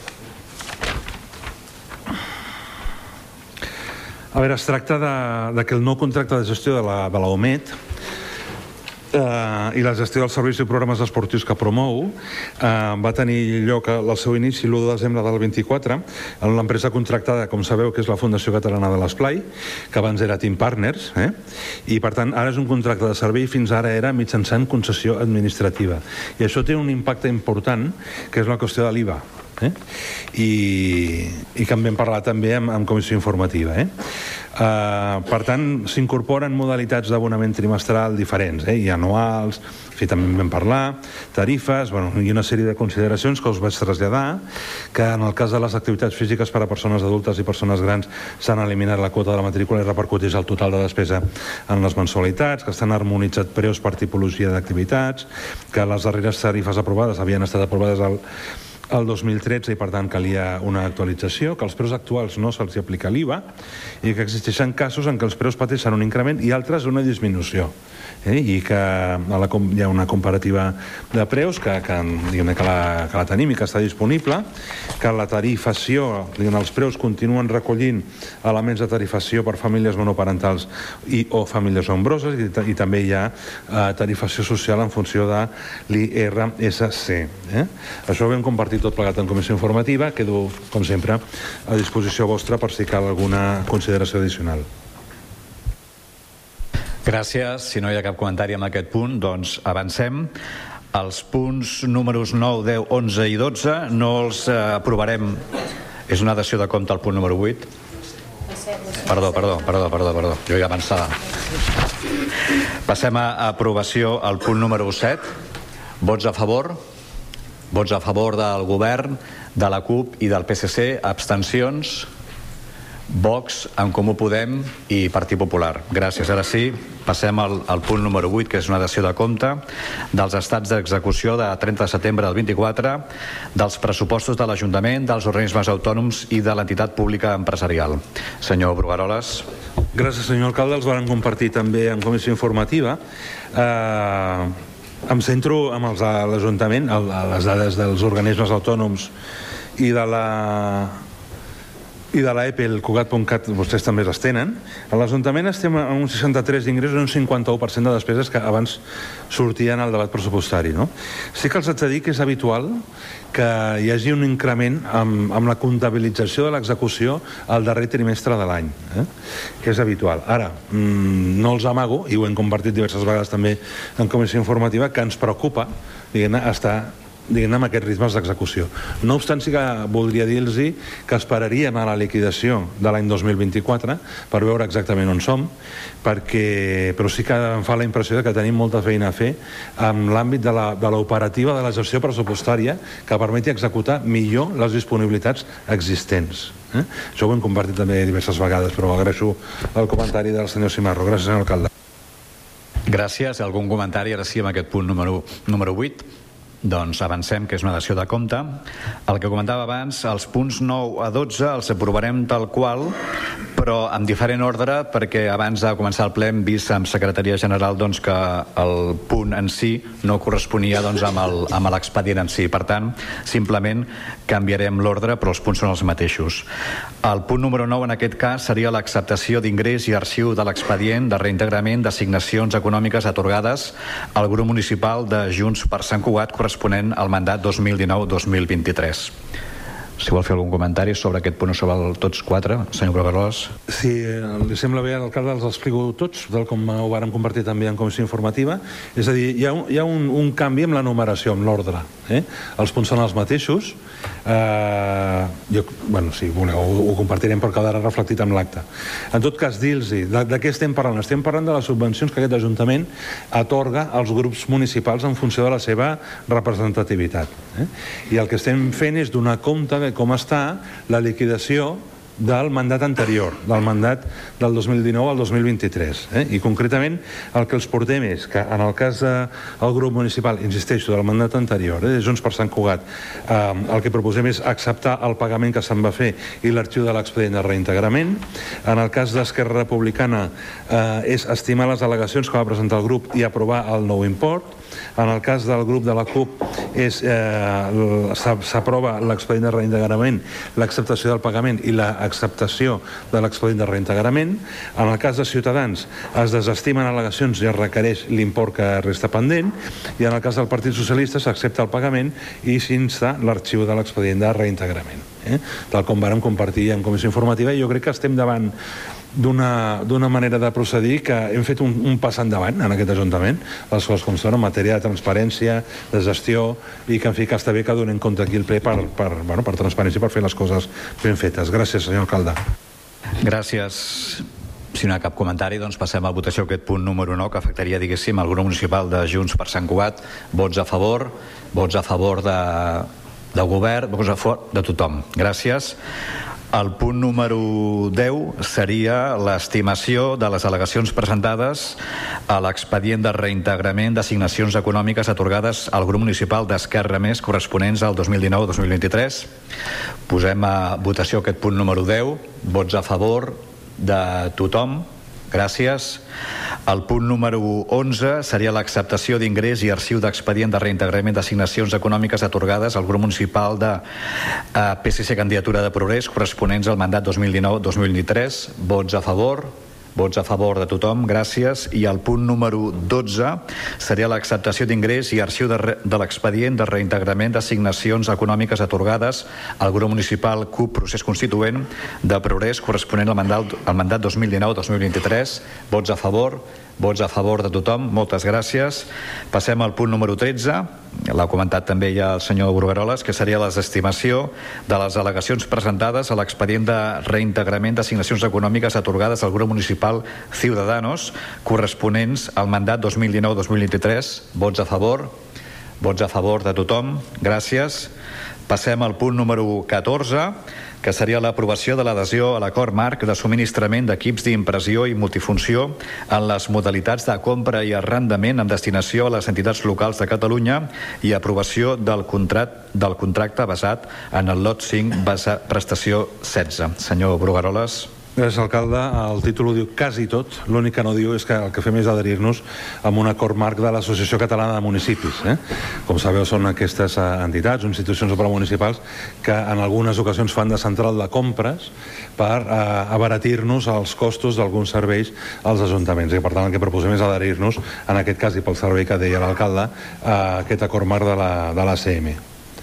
S6: A veure, es tracta de, de que el nou contracte de gestió de la, de la O M E T eh, i la gestió dels serveis i programes esportius que promou eh, va tenir lloc al seu inici l'u de desembre del vint-i-quatre en l'empresa contractada, com sabeu, que és la Fundació Catalana de l'Esplai, que abans era Team Partners, eh? I per tant ara és un contracte de servei, fins ara era mitjançant concessió administrativa. I això té un impacte important, que és la qüestió de l'I V A. Eh? I, i que en vam parlar també amb, amb comissió informativa. Eh? Uh, per tant, s'incorporen modalitats d'abonament trimestral diferents, eh? I anuals, fi, també en vam parlar, tarifes, bueno, i una sèrie de consideracions que us vaig traslladar, que en el cas de les activitats físiques per a persones adultes i persones grans s'han eliminat la quota de la matrícula i repercuteix el total de despesa en les mensualitats, que estan harmonitzats preus per tipologia d'activitats, que les darreres tarifes aprovades havien estat aprovades al el dos mil tretze i per tant calia una actualització, que els preus actuals no se'ls aplica l'I V A i que existeixen casos en què els preus pateixen un increment i altres una disminució. Eh? I que la, hi ha una comparativa de preus que, que, diguem, que, la, que la tenim i que està disponible, que la tarifació, diguem, els preus continuen recollint elements de tarifació per famílies monoparentals i o famílies nombroses i, i també hi ha eh, tarifació social en funció de l'I R S C. Eh? Això ho vam compartir tot plegat en comissió informativa, quedo, com sempre, a disposició vostra per si cal alguna consideració addicional.
S2: Gràcies. Si no hi ha cap comentari en aquest punt, doncs avancem. Els punts números nou, deu, onze i dotze no els eh, aprovarem. És una dació de compte al punt número vuit. Perdó, perdó, perdó, perdó, perdó. Jo ja avançava. Passem a aprovació al punt número set. Vots a favor? Vots a favor del govern, de la CUP i del P S C. Abstencions? Vox, En Comú Podem i Partit Popular. Gràcies. Ara sí, passem al, al punt número vuit, que és una dació de compte dels estats d'execució de trenta de setembre del vint-i-quatre, dels pressupostos de l'Ajuntament, dels organismes autònoms i de l'entitat pública empresarial. Senyor Brugueroles.
S6: Gràcies, senyor alcalde. Els vam compartir també en comissió informativa. Eh, em centro en els de l'Ajuntament, les dades dels organismes autònoms i de la... i de l'A E P, el Cugat punt cat, vostès també les tenen. A l'Ajuntament estem en un seixanta-tres d'ingressos i un cinquanta-u per cent de despeses que abans sortien al debat pressupostari. No? Sí que els haig de dir que és habitual que hi hagi un increment amb, amb la comptabilització de l'execució al darrer trimestre de l'any, eh? que és habitual. Ara, mmm, no els amago, i ho hem compartit diverses vegades també en comissió informativa, que ens preocupa, diguem-ne, estar diguem-ne, amb aquests ritmes d'execució. No obstant, sí que voldria dir-los que esperaríem a la liquidació de l'any dos mil vint-i-quatre per veure exactament on som, perquè, però sí que em fa la impressió de que tenim molta feina a fer en l'àmbit de l'operativa de, de la gestió pressupostària que permeti executar millor les disponibilitats existents. Eh? Això ho hem compartit també diverses vegades, però agraeixo el comentari del senyor Simarro. Gràcies, senyor alcalde.
S2: Gràcies. Algun comentari ara sí amb aquest punt número, número vuit? Doncs avancem, que és una dació de compte. El que comentava abans, els punts nou a dotze els aprovarem tal qual, però en diferent ordre, perquè abans de començar el ple hem vist amb secretaria general doncs, que el punt en si no corresponia doncs, amb l'expedient en si. Per tant, simplement canviarem l'ordre, però els punts són els mateixos. El punt número nou en aquest cas seria l'acceptació d'ingrés i arxiu de l'expedient de reintegrament d'assignacions econòmiques atorgades al grup municipal de Junts per Sant Cugat corresponent al mandat dos mil dinou dos mil vint-i-tres. Si vol fer algun comentari sobre aquest punt o sobre el, tots quatre, senyor Brugueroles.
S6: Si li sembla bé, l'alcalde, els explico tots, tal com ho vàrem compartir també en comissió informativa. És a dir, hi ha un, hi ha un, un canvi amb la numeració, amb l'ordre. Eh? Els punts són els mateixos. Eh, jo, bueno, si voleu, ho, ho compartirem per quedar reflectit amb l'acte. En tot cas, dir-los de, de què estem parlant? Estem parlant de les subvencions que aquest Ajuntament atorga als grups municipals en funció de la seva representativitat. Eh? I el que estem fent és donar compte de com està la liquidació del mandat anterior, del mandat del dos mil dinou al dos mil vint-i-tres. Eh? I concretament el que els portem és que en el cas del grup municipal, insisteixo, del mandat anterior, eh, de Junts per Sant Cugat, eh, el que proposem és acceptar el pagament que se'n va fer i l'arxiu de l'expedient de reintegrament. En el cas d'Esquerra Republicana eh, és estimar les al·legacions que va presentar el grup i aprovar el nou import. En el cas del grup de la CUP és, eh, s'aprova l'expedient de reintegrament, l'acceptació del pagament i l'acceptació de l'expedient de reintegrament. En el cas de Ciutadans es desestimen al·legacions i es requereix l'import que resta pendent, i en el cas del Partit Socialista s'accepta el pagament i s'insta l'arxiu de l'expedient de reintegrament. Eh? Tal com vàrem compartir en comissió informativa, i jo crec que estem davant d'una manera de procedir que hem fet un, un pas endavant en aquest Ajuntament, les coses com són en matèria de transparència, de gestió, i que en fi que està bé que donem compte aquí el ple per, per, bueno, per transparència i per fer les coses ben fetes. Gràcies, senyor alcalde.
S2: Gràcies. Si no hi ha cap comentari, doncs passem a votació aquest punt número nou, que afectaria, diguéssim, el grup municipal de Junts per Sant Cugat. Vots a favor, vots a favor de, del govern, vots a favor de tothom. Gràcies. El punt número deu seria l'estimació de les al·legacions presentades a l'expedient de reintegrament d'assignacions econòmiques atorgades al grup municipal d'Esquerra Més corresponents al dos mil dinou dos mil vint-i-tres. Posem a votació aquest punt número deu. Vots a favor de tothom. Gràcies. El punt número onze seria l'acceptació d'ingrés i arxiu d'expedient de reintegrament d'assignacions econòmiques atorgades al grup municipal de eh, P S C Candidatura de Progrés corresponents al mandat dos mil dinou dos mil vint-i-tres. Vots a favor. Vots a favor de tothom, gràcies. I el punt número dotze seria l'acceptació d'ingrés i arxiu de, re, de l'expedient de reintegrament d'assignacions econòmiques atorgades al grup municipal C U P Procés Constituent de Progrés corresponent al mandat, al mandat dos mil dinou dos mil vint-i-tres. Vots a favor. Vots a favor de tothom, moltes gràcies. Passem al punt número tretze, l'ha comentat també ja el senyor Brugueroles, que seria la desestimació de les al·legacions presentades a l'expedient de reintegrament d'assignacions econòmiques atorgades al grup municipal Ciudadanos corresponents al mandat dos mil dinou dos mil vint-i-tres. Vots a favor. Vots a favor de tothom, gràcies. Passem al punt número catorze, que seria l'aprovació de l'adhesió a l'acord marc de subministrament d'equips d'impressió i multifunció en les modalitats de compra i arrendament amb destinació a les entitats locals de Catalunya i aprovació del contracte, del contracte basat en el lot cinc, basa, prestació setze. Senyor Brugueroles.
S6: Gràcies, alcalde. El títol ho diu quasi tot. L'únic que no diu és que el que fem és adherir-nos a un acord marc de l'Associació Catalana de Municipis. Eh? Com sabeu, són aquestes entitats o institucions supramunicipals que en algunes ocasions fan de central de compres per eh, abaratir-nos els costos d'alguns serveis als ajuntaments. I per tant el que proposem és adherir-nos, en aquest cas i pel servei que deia l'alcalde, a aquest acord marc de la, de l'A C M.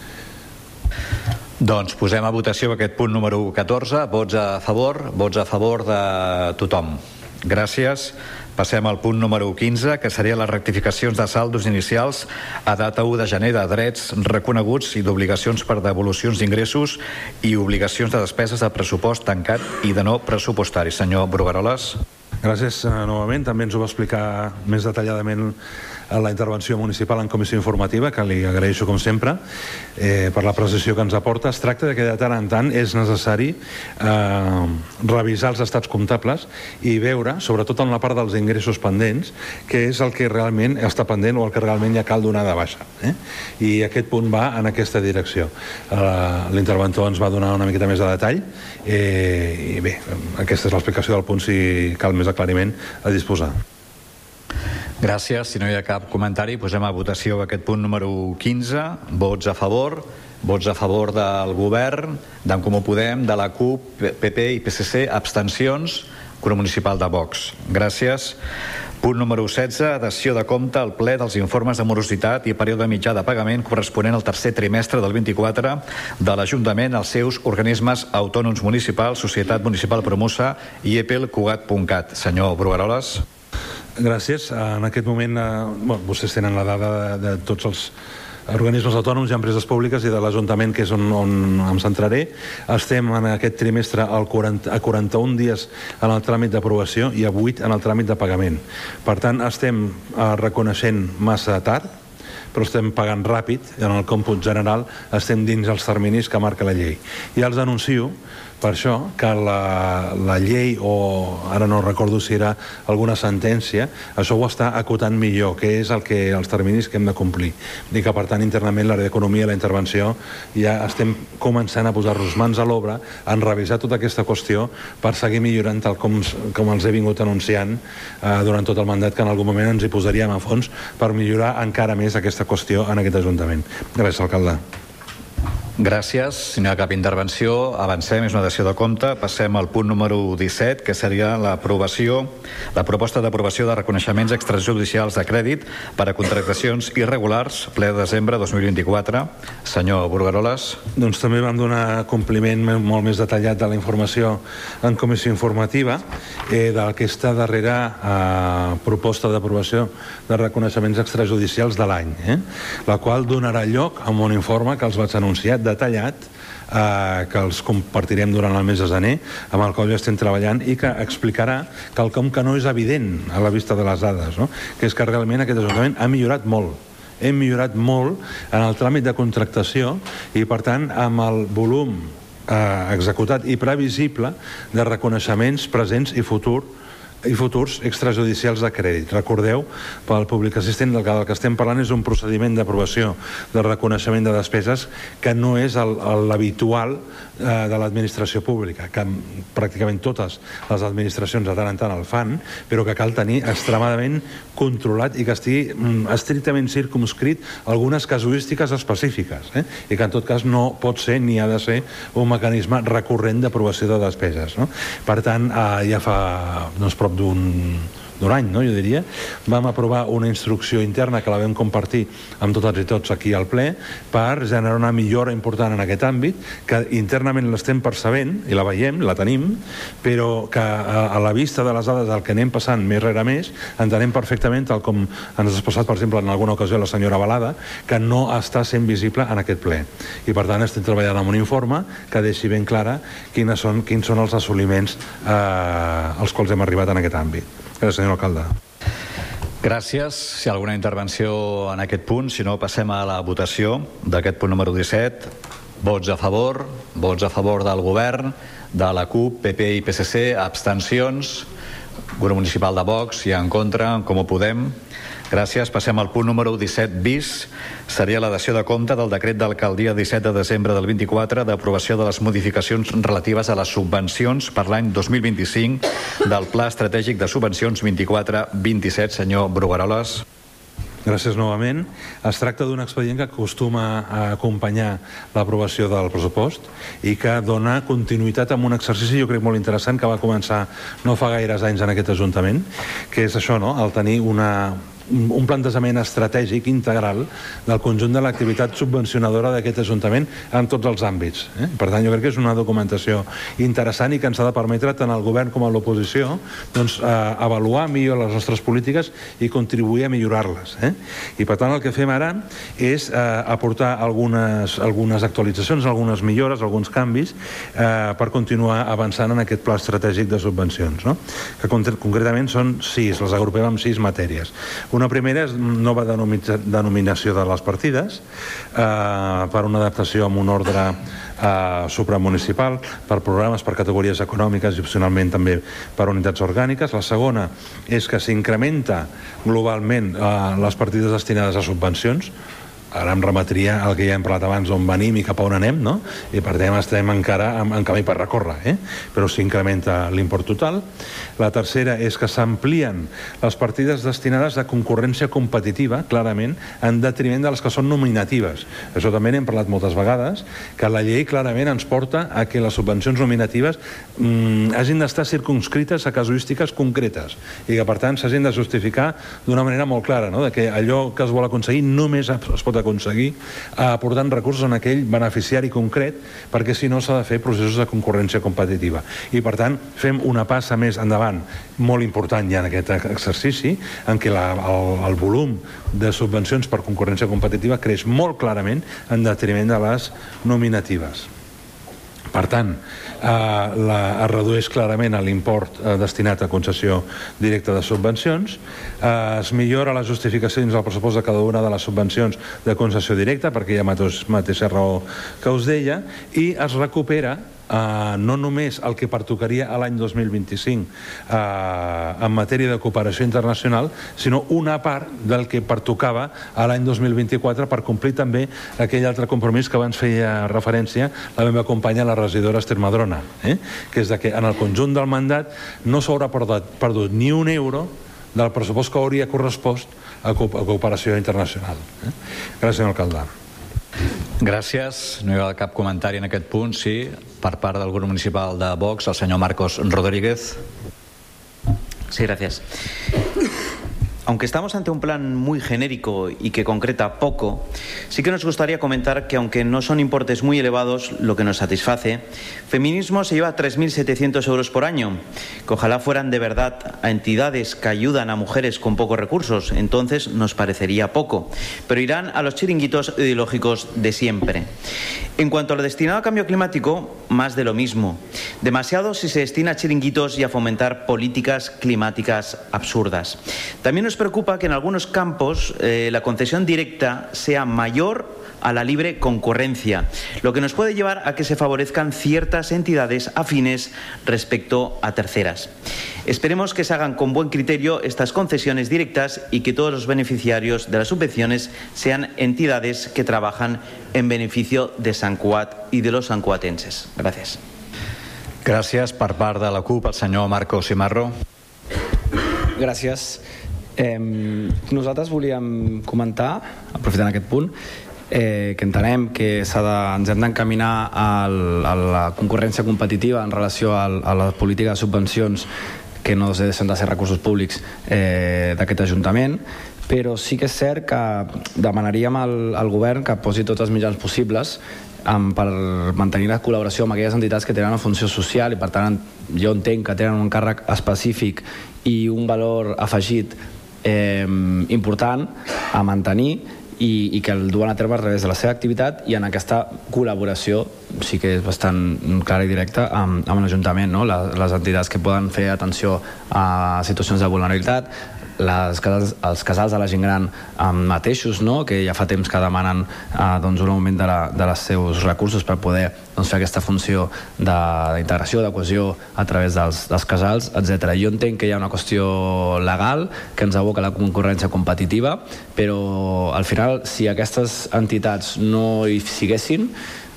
S2: Doncs posem a votació aquest punt número catorze. Vots a favor, vots a favor de tothom. Gràcies. Passem al punt número quinze, que seria les rectificacions de saldos inicials a data u de gener de drets reconeguts i d'obligacions per devolucions d'ingressos i obligacions de despeses de pressupost tancat i de no pressupostari. Senyor Brugueroles.
S6: Gràcies eh, novament. També ens ho va explicar més detalladament en la intervenció municipal en comissió informativa, que li agraeixo com sempre eh, per la precisió que ens aporta. Es tracta de que de tant en tant és necessari eh, revisar els estats comptables i veure, sobretot en la part dels ingressos pendents, què és el que realment està pendent o el que realment ja cal donar de baixa. Eh? I aquest punt va en aquesta direcció. Eh, L'interventor ens va donar una miqueta més de detall eh, i bé, aquesta és l'explicació del punt. Si cal més aclariment, a disposar.
S2: Gràcies. Si no hi ha cap comentari, posem a votació aquest punt número quinze. Vots a favor. Vots a favor del govern, d'en Comú Podem, de la C U P, P P i P S C. Abstencions. Grup municipal de Vox. Gràcies. Punt número setze. Adhesió de compte al ple dels informes de morositat i període mitjà de pagament corresponent al tercer trimestre del vint-i-quatre de l'Ajuntament als seus organismes autònoms municipals, Societat Municipal Promusa i E P E L Cugat punt cat. Senyor Brugueroles.
S6: Gràcies. En aquest moment, eh, bueno, vostès tenen la dada de, de tots els organismes autònoms i empreses públiques i de l'Ajuntament, que és on, on em centraré. Estem en aquest trimestre al quaranta, a quaranta-un dies en el tràmit d'aprovació i a vuit en el tràmit de pagament. Per tant, estem eh, reconeixent massa tard, però estem pagant ràpid. En el còmput general estem dins els terminis que marca la llei. I els anuncio per això que la, la llei, o ara no recordo si era alguna sentència, això ho està acotant millor, que és el que els terminis que hem de complir. I que per tant internament l'àrea d'economia i la intervenció ja estem començant a posar-nos mans a l'obra en revisar tota aquesta qüestió per seguir millorant tal com, com els he vingut anunciant eh, durant tot el mandat, que en algun moment ens hi posaríem a fons per millorar encara més aquesta qüestió en aquest Ajuntament. Gràcies, alcalde.
S2: Gràcies. Si no hi ha cap intervenció, avancem, és una adhesió de compte. Passem al punt número disset, que seria l'aprovació, la proposta d'aprovació de reconeixements extrajudicials de crèdit per a contractacions irregulars, ple de desembre dos mil vint-i-quatre. Senyor Brugueroles.
S6: Doncs també vam donar compliment molt més detallat de la informació en comissió informativa eh, d'aquesta darrera eh, proposta d'aprovació de reconeixements extrajudicials de l'any, eh, la qual donarà lloc a un informe que els vaig anunciar detallat eh, que els compartirem durant el mes de gener, amb el qual ja estem treballant i que explicarà quelcom que no és evident a la vista de les dades, no? Que és que realment aquest Ajuntament ha millorat molt. Hem millorat molt en el tràmit de contractació i, per tant, amb el volum eh, executat i previsible de reconeixements presents i futur i futurs extrajudicials de crèdit. Recordeu, pel públic assistent, del que, del que estem parlant és un procediment d'aprovació de reconeixement de despeses que no és l'habitual eh, de l'administració pública, que pràcticament totes les administracions de tant en tant el fan, però que cal tenir extremadament controlat i que estigui mm, estrictament circumscrit algunes casuístiques específiques, eh? I que en tot cas no pot ser ni ha de ser un mecanisme recurrent d'aprovació de despeses, no? Per tant, eh, ja fa doncs, prop d'un d'un any, no? Jo diria, vam aprovar una instrucció interna que la vam compartir amb totes i tots aquí al ple per generar una millora important en aquest àmbit, que internament l'estem percebent i la veiem, la tenim, però que a, a la vista de les dades del que anem passant més rere més, entenem perfectament, tal com ens ha expressat, per exemple, en alguna ocasió la senyora Balada, que no està sent visible en aquest ple. I per tant estem treballant amb un informe que deixi ben clara quines són, quins són els assoliments eh, als quals hem arribat en aquest àmbit. Gràcies, senyor alcalde.
S2: Gràcies. Si hi ha alguna intervenció en aquest punt, si no, passem a la votació d'aquest punt número disset. Vots a favor, vots a favor del govern, de la CUP, P P i P S C, abstencions, grup municipal de Vox i en contra, en Comú Podem. Gràcies. Passem al punt número disset bis. Seria la dació de compte del decret d'alcaldia disset de desembre del vint-i-quatre d'aprovació de les modificacions relatives a les subvencions per l'any dos mil vint-i-cinc del Pla Estratègic de Subvencions vint-i-quatre vint-i-set. Senyor Brugueroles.
S6: Gràcies novament. Es tracta d'un expedient que acostuma a acompanyar l'aprovació del pressupost i que dona continuïtat amb un exercici, jo crec, molt interessant, que va començar no fa gaires anys en aquest Ajuntament, que és això, no?, el tenir una un plantejament estratègic integral del conjunt de l'activitat subvencionadora d'aquest Ajuntament en tots els àmbits. Eh? Per tant, jo crec que és una documentació interessant i que ens ha de permetre tant al govern com a l'oposició doncs, eh, avaluar millor les nostres polítiques i contribuir a millorar-les. Eh? I per tant el que fem ara és eh, aportar algunes, algunes actualitzacions, algunes millores, alguns canvis eh, per continuar avançant en aquest pla estratègic de subvencions, no? Que concretament són sis, les agrupem en sis matèries. Una primera és nova denominació de les partides eh, per una adaptació amb un ordre eh, supramunicipal, per programes, per categories econòmiques i opcionalment també per unitats orgàniques. La segona és que s'incrementa globalment eh, les partides destinades a subvencions. Ara em remetria al que ja hem parlat abans, on venim i cap a on anem, no? I per tant estem encara en, en camí per recórrer, eh? Però s'incrementa l'import total. La tercera és que s'amplien les partides destinades a concurrència competitiva, clarament, en detriment de les que són nominatives. Això també n'hem parlat moltes vegades, que la llei clarament ens porta a que les subvencions nominatives mm, hagin d'estar circumscrites a casuístiques concretes i que, per tant, s'hagin de justificar d'una manera molt clara, no? De que allò que es vol aconseguir només es pot aconseguir aportant recursos en aquell beneficiari concret, perquè si no s'ha de fer processos de concurrència competitiva. I per tant fem una passa més endavant molt important ja en aquest exercici, en què la, el, el volum de subvencions per concurrència competitiva creix molt clarament en detriment de les nominatives. Per tant, eh, la, es redueix clarament l'import eh, destinat a concessió directa de subvencions, eh, es millora la justificació dins del pressupost de cada una de les subvencions de concessió directa, perquè hi ha mateix, mateixa raó que us deia, i es recupera Uh, no només el que pertocaria a l'any dos mil vint-i-cinc uh, en matèria de cooperació internacional, sinó una part del que pertocava a l'any dos mil vint-i-quatre per complir també aquell altre compromís que abans feia referència la meva companya, la regidora Esther Madrona, eh? Que és de que en el conjunt del mandat no s'haurà perdut, perdut ni un euro del pressupost que hauria correspost a, co a cooperació internacional. Eh? Gràcies, senyor alcalde.
S2: Gràcies. No hi ha cap comentari en aquest punt. Sí, per part del grup municipal de Vox, el senyor Marcos Rodríguez.
S8: Sí, gracias. aunque estamos ante un plan muy genérico y que concreta poco, sí que nos gustaría comentar que, aunque no son importes muy elevados, lo que nos satisface, Feminismo se lleva tres mil setecientos euros por año, que ojalá fueran de verdad a entidades que ayudan a mujeres con pocos recursos, entonces nos parecería poco, pero irán a los chiringuitos ideológicos de siempre. En cuanto a lo destinado a cambio climático, más de lo mismo. Demasiado si se destina a chiringuitos y a fomentar políticas climáticas absurdas. También nos preocupa que en algunos campos eh, la concesión directa sea mayor a la libre concurrencia, lo que nos puede llevar a que se favorezcan ciertas entidades afines respecto a terceras. Esperemos que se hagan con buen criterio estas concesiones directas y que todos los beneficiarios de las subvenciones sean entidades que trabajan en beneficio de Sant Cugat i de los sancuatenses. Gràcies.
S2: Gràcies. Per part de la CUP, el senyor Marco Simarro.
S9: Gràcies. Eh, nosaltres volíem comentar, aprofitant aquest punt, eh, que entenem que s'ha de, ens hem d'encaminar a la concurrència competitiva en relació a, a la política de subvencions que no deixen de ser recursos públics eh, d'aquest Ajuntament, però sí que és cert que demanaríem al, al govern que posi tots els mitjans possibles um, per mantenir la col·laboració amb aquelles entitats que tenen una funció social i, per tant, jo entenc que tenen un càrrec específic i un valor afegit eh, important a mantenir i, i que el duen a terme a través de la seva activitat, i en aquesta col·laboració sí que és bastant clara i directa amb, amb l'Ajuntament, no? les, les entitats que poden fer atenció a situacions de vulnerabilitat, les casals, els casals de la gent gran mateixos, no? Que ja fa temps que demanen eh, doncs un augment de, la, de les seus recursos per poder doncs, fer aquesta funció d'integració, de, de cohesió a través dels, dels casals, etcètera. Jo entenc que hi ha una qüestió legal que ens aboca a la concurrència competitiva, però al final, si aquestes entitats no hi siguessin,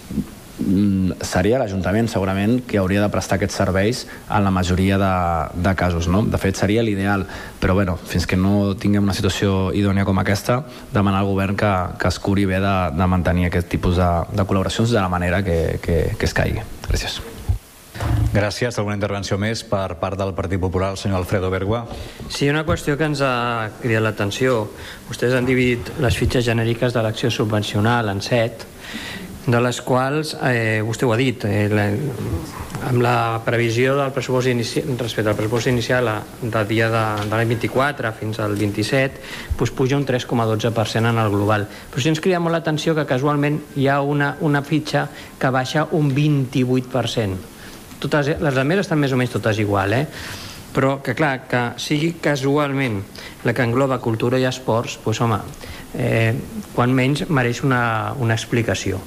S9: seria l'Ajuntament segurament que hauria de prestar aquests serveis en la majoria de, de casos, no? De fet seria l'ideal, però bueno, fins que no tinguem una situació idònia com aquesta, demanar al govern que, que es curi bé de, de mantenir aquest tipus de, de col·laboracions de la manera que, que, que es caigui. Gràcies.
S2: Gràcies. Alguna intervenció més per part del Partit Popular, el senyor Alfredo Bergua?
S10: Sí, una qüestió que ens ha cridat l'atenció. Vostès han dividit les fitxes genèriques de l'acció subvencional en set, de les quals, eh, vostè ho ha dit, eh, la, amb la previsió del pressupost inicial, respecte al pressupost inicial del dia de, de l'any vint-i-quatre fins al vint-i-set, doncs puja un tres coma dotze per cent en el global. Però sí ens crida molt l'atenció que casualment hi ha una, una fitxa que baixa un vint-i-vuit per cent. Totes, les altres estan més o menys totes igual, eh? Però que clar, que sigui casualment la que engloba cultura i esports, doncs home, eh, quan menys mereix una, una explicació.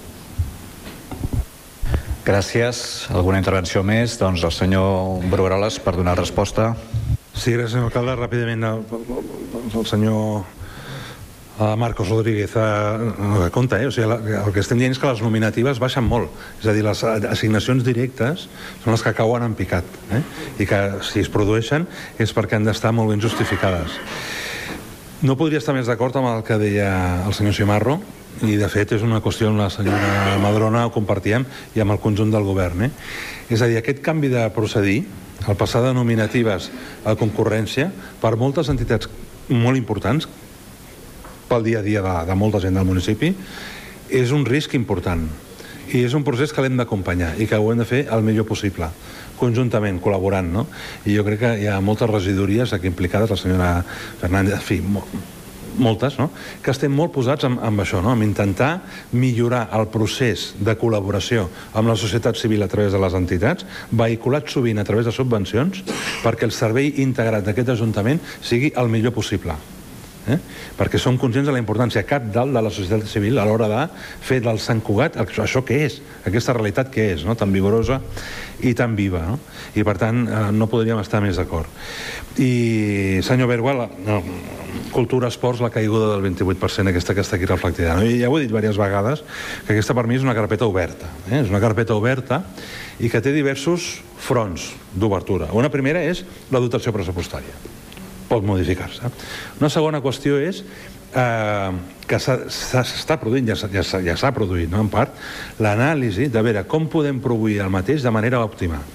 S2: Gràcies. Alguna intervenció més? Doncs el senyor Brugueroles per donar resposta.
S6: Sí, gràcies, senyor alcalde. Ràpidament, el, el senyor Marcos Rodríguez eh, compte, eh? O sigui, el que estem dient és que les nominatives baixen molt, és a dir, les assignacions directes són les que cauen en picat, eh? I que si es produeixen és perquè han d'estar molt ben justificades. No podria estar més d'acord amb el que deia el senyor Simarro, i de fet és una qüestió amb la senyora Madrona, ho compartíem, i amb el conjunt del govern, eh? És a dir, aquest canvi de procedir, el passar de nominatives a concurrència, per moltes entitats molt importants, pel dia a dia de, de molta gent del municipi, és un risc important, i és un procés que l'hem d'acompanyar i que ho hem de fer el millor possible, conjuntament, col·laborant, no? I jo crec que hi ha moltes regidories aquí implicades, la senyora Fernández, en fi, moltes, no? Que estem molt posats amb, amb això, no? Amb intentar millorar el procés de col·laboració amb la societat civil a través de les entitats, vehiculat sovint a través de subvencions, perquè el servei integrat d'aquest Ajuntament sigui el millor possible. Eh? Perquè som conscients de la importància cabdal de la societat civil a l'hora de fer del Sant Cugat això que és, aquesta realitat que és, no? Tan vigorosa i tan viva, no? I per tant eh, no podríem estar més d'acord. I senyor Bergua, la, no, cultura, esports, la caiguda del vint-i-vuit per cent aquesta que està aquí reflectida, no? I ja ho he dit diverses vegades que aquesta per mi és una carpeta oberta, eh? És una carpeta oberta i que té diversos fronts d'obertura. Una primera és la dotació pressupostària, pot modificar-se. Una segona qüestió és eh, que s'està produint, ja s'ha ja ja produït, no? En part, l'anàlisi de veure com podem produir el mateix de manera òptima.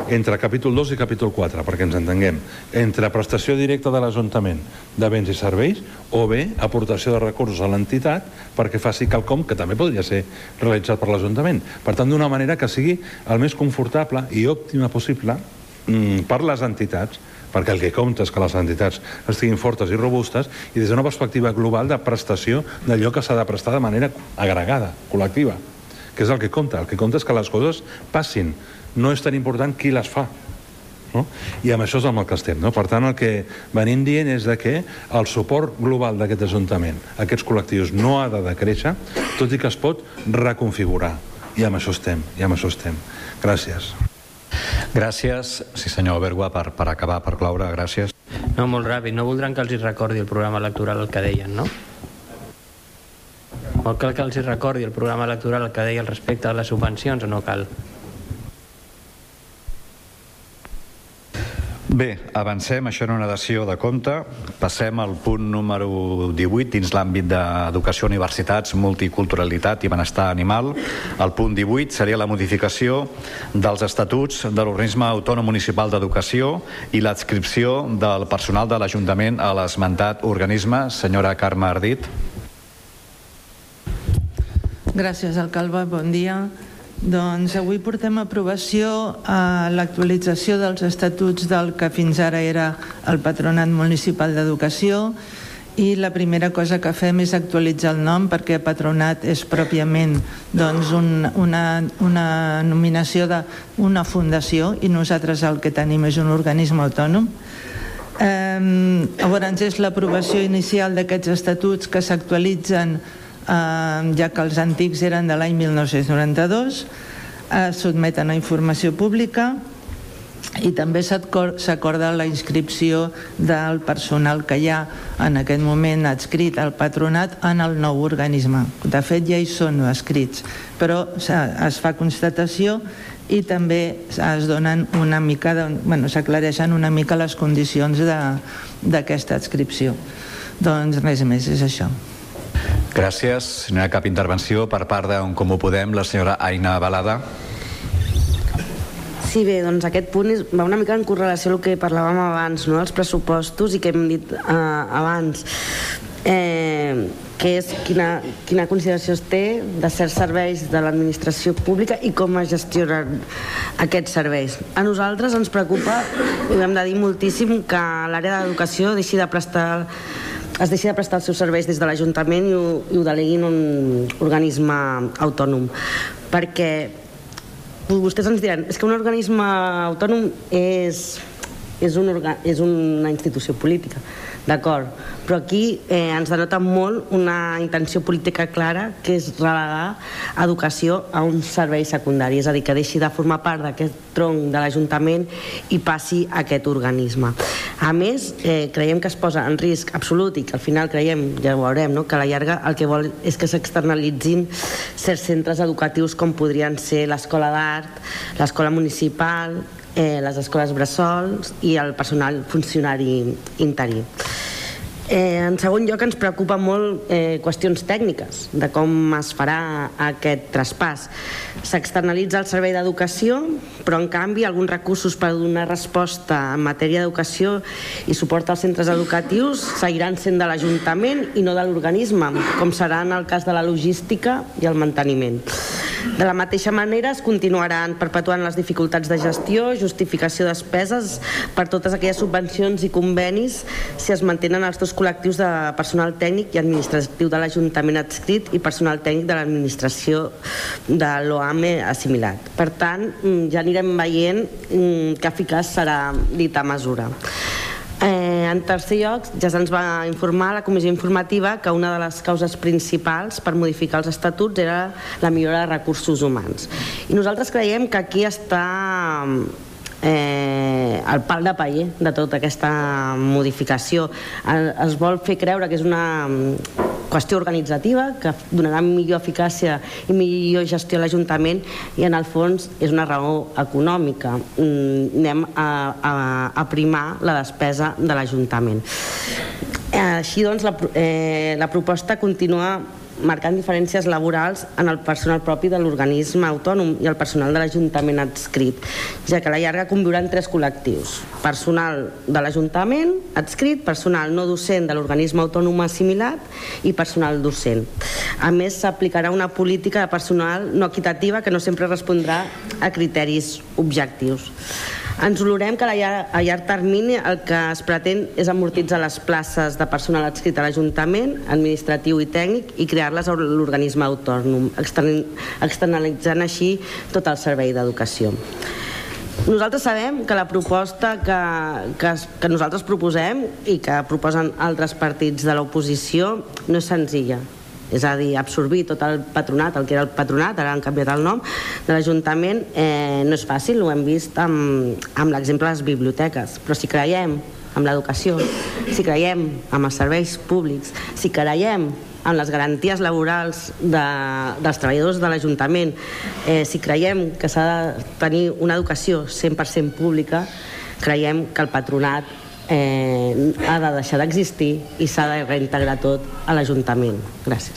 S6: entre capítol dos i capítol quatre, perquè ens entenguem, entre prestació directa de l'Ajuntament de béns i serveis o bé aportació de recursos a l'entitat perquè faci quelcom que també podria ser realitzat per l'Ajuntament. Per tant, d'una manera que sigui el més confortable i òptima possible per les entitats, perquè el que compta és que les entitats estiguin fortes i robustes i des d'una perspectiva global de prestació d'allò que s'ha de prestar de manera agregada, col·lectiva, que és el que compta. El que compta és que les coses passin. No és tan important qui les fa. No? I amb això és amb el que estem. No? Per tant, el que venim dient és de que el suport global d'aquest Ajuntament a aquests col·lectius no ha de decréixer, tot i que es pot reconfigurar. I amb això estem. I amb això estem. Gràcies.
S2: Gràcies. Sí, senyor Bergua, per, per acabar, per cloure, gràcies.
S10: No, molt ràpid. No voldran que els hi recordi el programa electoral el que deien, no? Vol que els hi recordi el programa electoral el que deia al respecte de les subvencions o no cal?
S2: Bé, avancem, això era una dació de compte. Passem al punt número divuit dins l'àmbit d'educació, universitats, multiculturalitat i benestar animal. El punt divuit seria la modificació dels estatuts de l'Organisme Autònom Municipal d'Educació i l'adscripció del personal de l'Ajuntament a l'esmentat organisme. Senyora Carme Ardit.
S11: Gràcies, alcalde. Bon dia. Doncs avui portem a aprovació a l'actualització dels estatuts del que fins ara era el Patronat Municipal d'Educació i la primera cosa que fem és actualitzar el nom perquè patronat és pròpiament doncs, un, una, una nominació d'una fundació i nosaltres el que tenim és un organisme autònom. Eh, llavors és l'aprovació inicial d'aquests estatuts que s'actualitzen Uh, ja que els antics eren de l'any mil nou-cents noranta-dos, uh, sotmeten a informació pública i també s'acorda la inscripció del personal que hi ha en aquest moment adscrit al patronat en el nou organisme. De fet ja hi són adscrits, però es fa constatació i també es donen una mica, de, bueno, s'aclareixen una mica les condicions d'aquesta adscripció. Doncs res més, és això.
S2: Gràcies. No hi ha cap intervenció per part d'En Comú Podem, la senyora Aina Balada.
S7: Sí, bé, doncs aquest punt és, va una mica en correlació amb el que parlàvem abans, no? Els pressupostos i que hem dit eh, abans, eh, que és quina, quina consideració es té de certs serveis de l'administració pública i com es gestionen aquests serveis. A nosaltres ens preocupa, ho hem de dir moltíssim, que l'àrea d'educació deixi de prestar es deixi de prestar els seus serveis des de l'Ajuntament i ho, i ho deleguin un organisme autònom. Perquè vostès ens diran, és que un organisme autònom és, és, un orga, és una institució política, d'acord, però aquí eh, ens denota molt una intenció política clara, que és relegar educació a un servei secundari, és a dir, que deixi de formar part d'aquest tronc de l'Ajuntament i passi a aquest organisme. A més, eh, creiem que es posa en risc absolut i que al final creiem, ja ho veurem, no? Que a la llarga el que vol és que s'externalitzin certs centres educatius com podrien ser l'Escola d'Art, l'Escola Municipal, eh, les escoles bressols i el personal funcionari interí. Eh, en segon lloc, ens preocupa molt eh, qüestions tècniques de com es farà aquest traspàs. S'externalitza el servei d'educació, però en canvi alguns recursos per donar resposta en matèria d'educació i suport als centres educatius seguiran sent de l'Ajuntament i no de l'organisme, com serà en el cas de la logística i el manteniment. De la mateixa manera es continuaran perpetuant les dificultats de gestió, justificació de despeses per totes aquelles subvencions i convenis si es mantenen els dos col·lectius de personal tècnic i administratiu de l'Ajuntament adscrit i personal tècnic de l'administració de l'O A M E assimilat. Per tant, ja anirem veient que eficaç serà dita mesura. Eh, en tercer lloc, ja se'ns va informar a la comissió informativa que una de les causes principals per modificar els estatuts era la millora de recursos humans. I nosaltres creiem que aquí està eh, el pal de paller de tota aquesta modificació. Es vol fer creure que és una qüestió organitzativa que donarà millor eficàcia i millor gestió a l'Ajuntament i en el fons és una raó econòmica. Anem a, a, a primar la despesa de l'Ajuntament. Així doncs la, eh, la proposta continua marcant diferències laborals en el personal propi de l'organisme autònom i el personal de l'Ajuntament adscrit, ja que a la llarga conviuran tres col·lectius: personal de l'Ajuntament adscrit, personal no docent de l'organisme autònom assimilat i personal docent. A més, s'aplicarà una política de personal no equitativa que no sempre respondrà a criteris objectius. Ens olorem que a llarg termini el que es pretén és amortitzar les places de personal adscrit a l'Ajuntament, administratiu i tècnic, i crear-les a l'organisme autònom, externalitzant així tot el servei d'educació. Nosaltres sabem que la proposta que, que, que nosaltres proposem i que proposen altres partits de l'oposició no és senzilla. És a dir, absorbir tot el patronat, el que era el patronat, ara han canviat el nom, de l'Ajuntament, eh, no és fàcil, ho hem vist amb, amb l'exemple de les biblioteques, però si creiem en l'educació, si creiem en els serveis públics, si creiem en les garanties laborals de, dels treballadors de l'Ajuntament, eh, si creiem que s'ha de tenir una educació cent per cent pública, creiem que el patronat Eh, ha de deixar d'existir i s'ha de reintegrar tot a l'Ajuntament. Gràcies.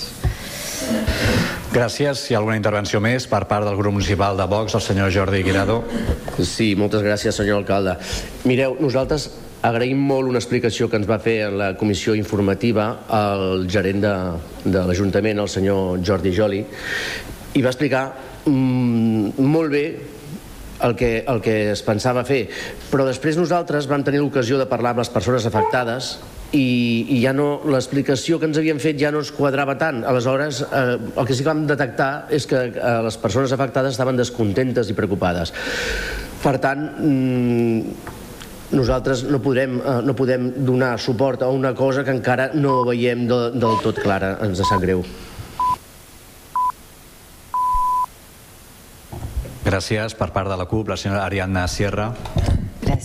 S2: Gràcies. Hi ha alguna intervenció més per part del grup municipal de Vox, el senyor Jordi Guirado?
S12: Sí, moltes gràcies, senyor alcalde. Mireu, nosaltres agraïm molt una explicació que ens va fer en la comissió informativa el gerent de, de l'Ajuntament, el senyor Jordi Joli, i va explicar mmm, molt bé el que, el que es pensava fer, però després nosaltres vam tenir l'ocasió de parlar amb les persones afectades i, i ja no, l'explicació que ens havien fet ja no ens quadrava tant. Aleshores, eh, el que sí que vam detectar és que eh, les persones afectades estaven descontentes i preocupades. Per tant, mmm, nosaltres no podem, eh, no podem donar suport a una cosa que encara no veiem de, del tot clara. Ens sap greu.
S2: Gràcies. Per part de la CUP, la senyora Ariadna Sierra.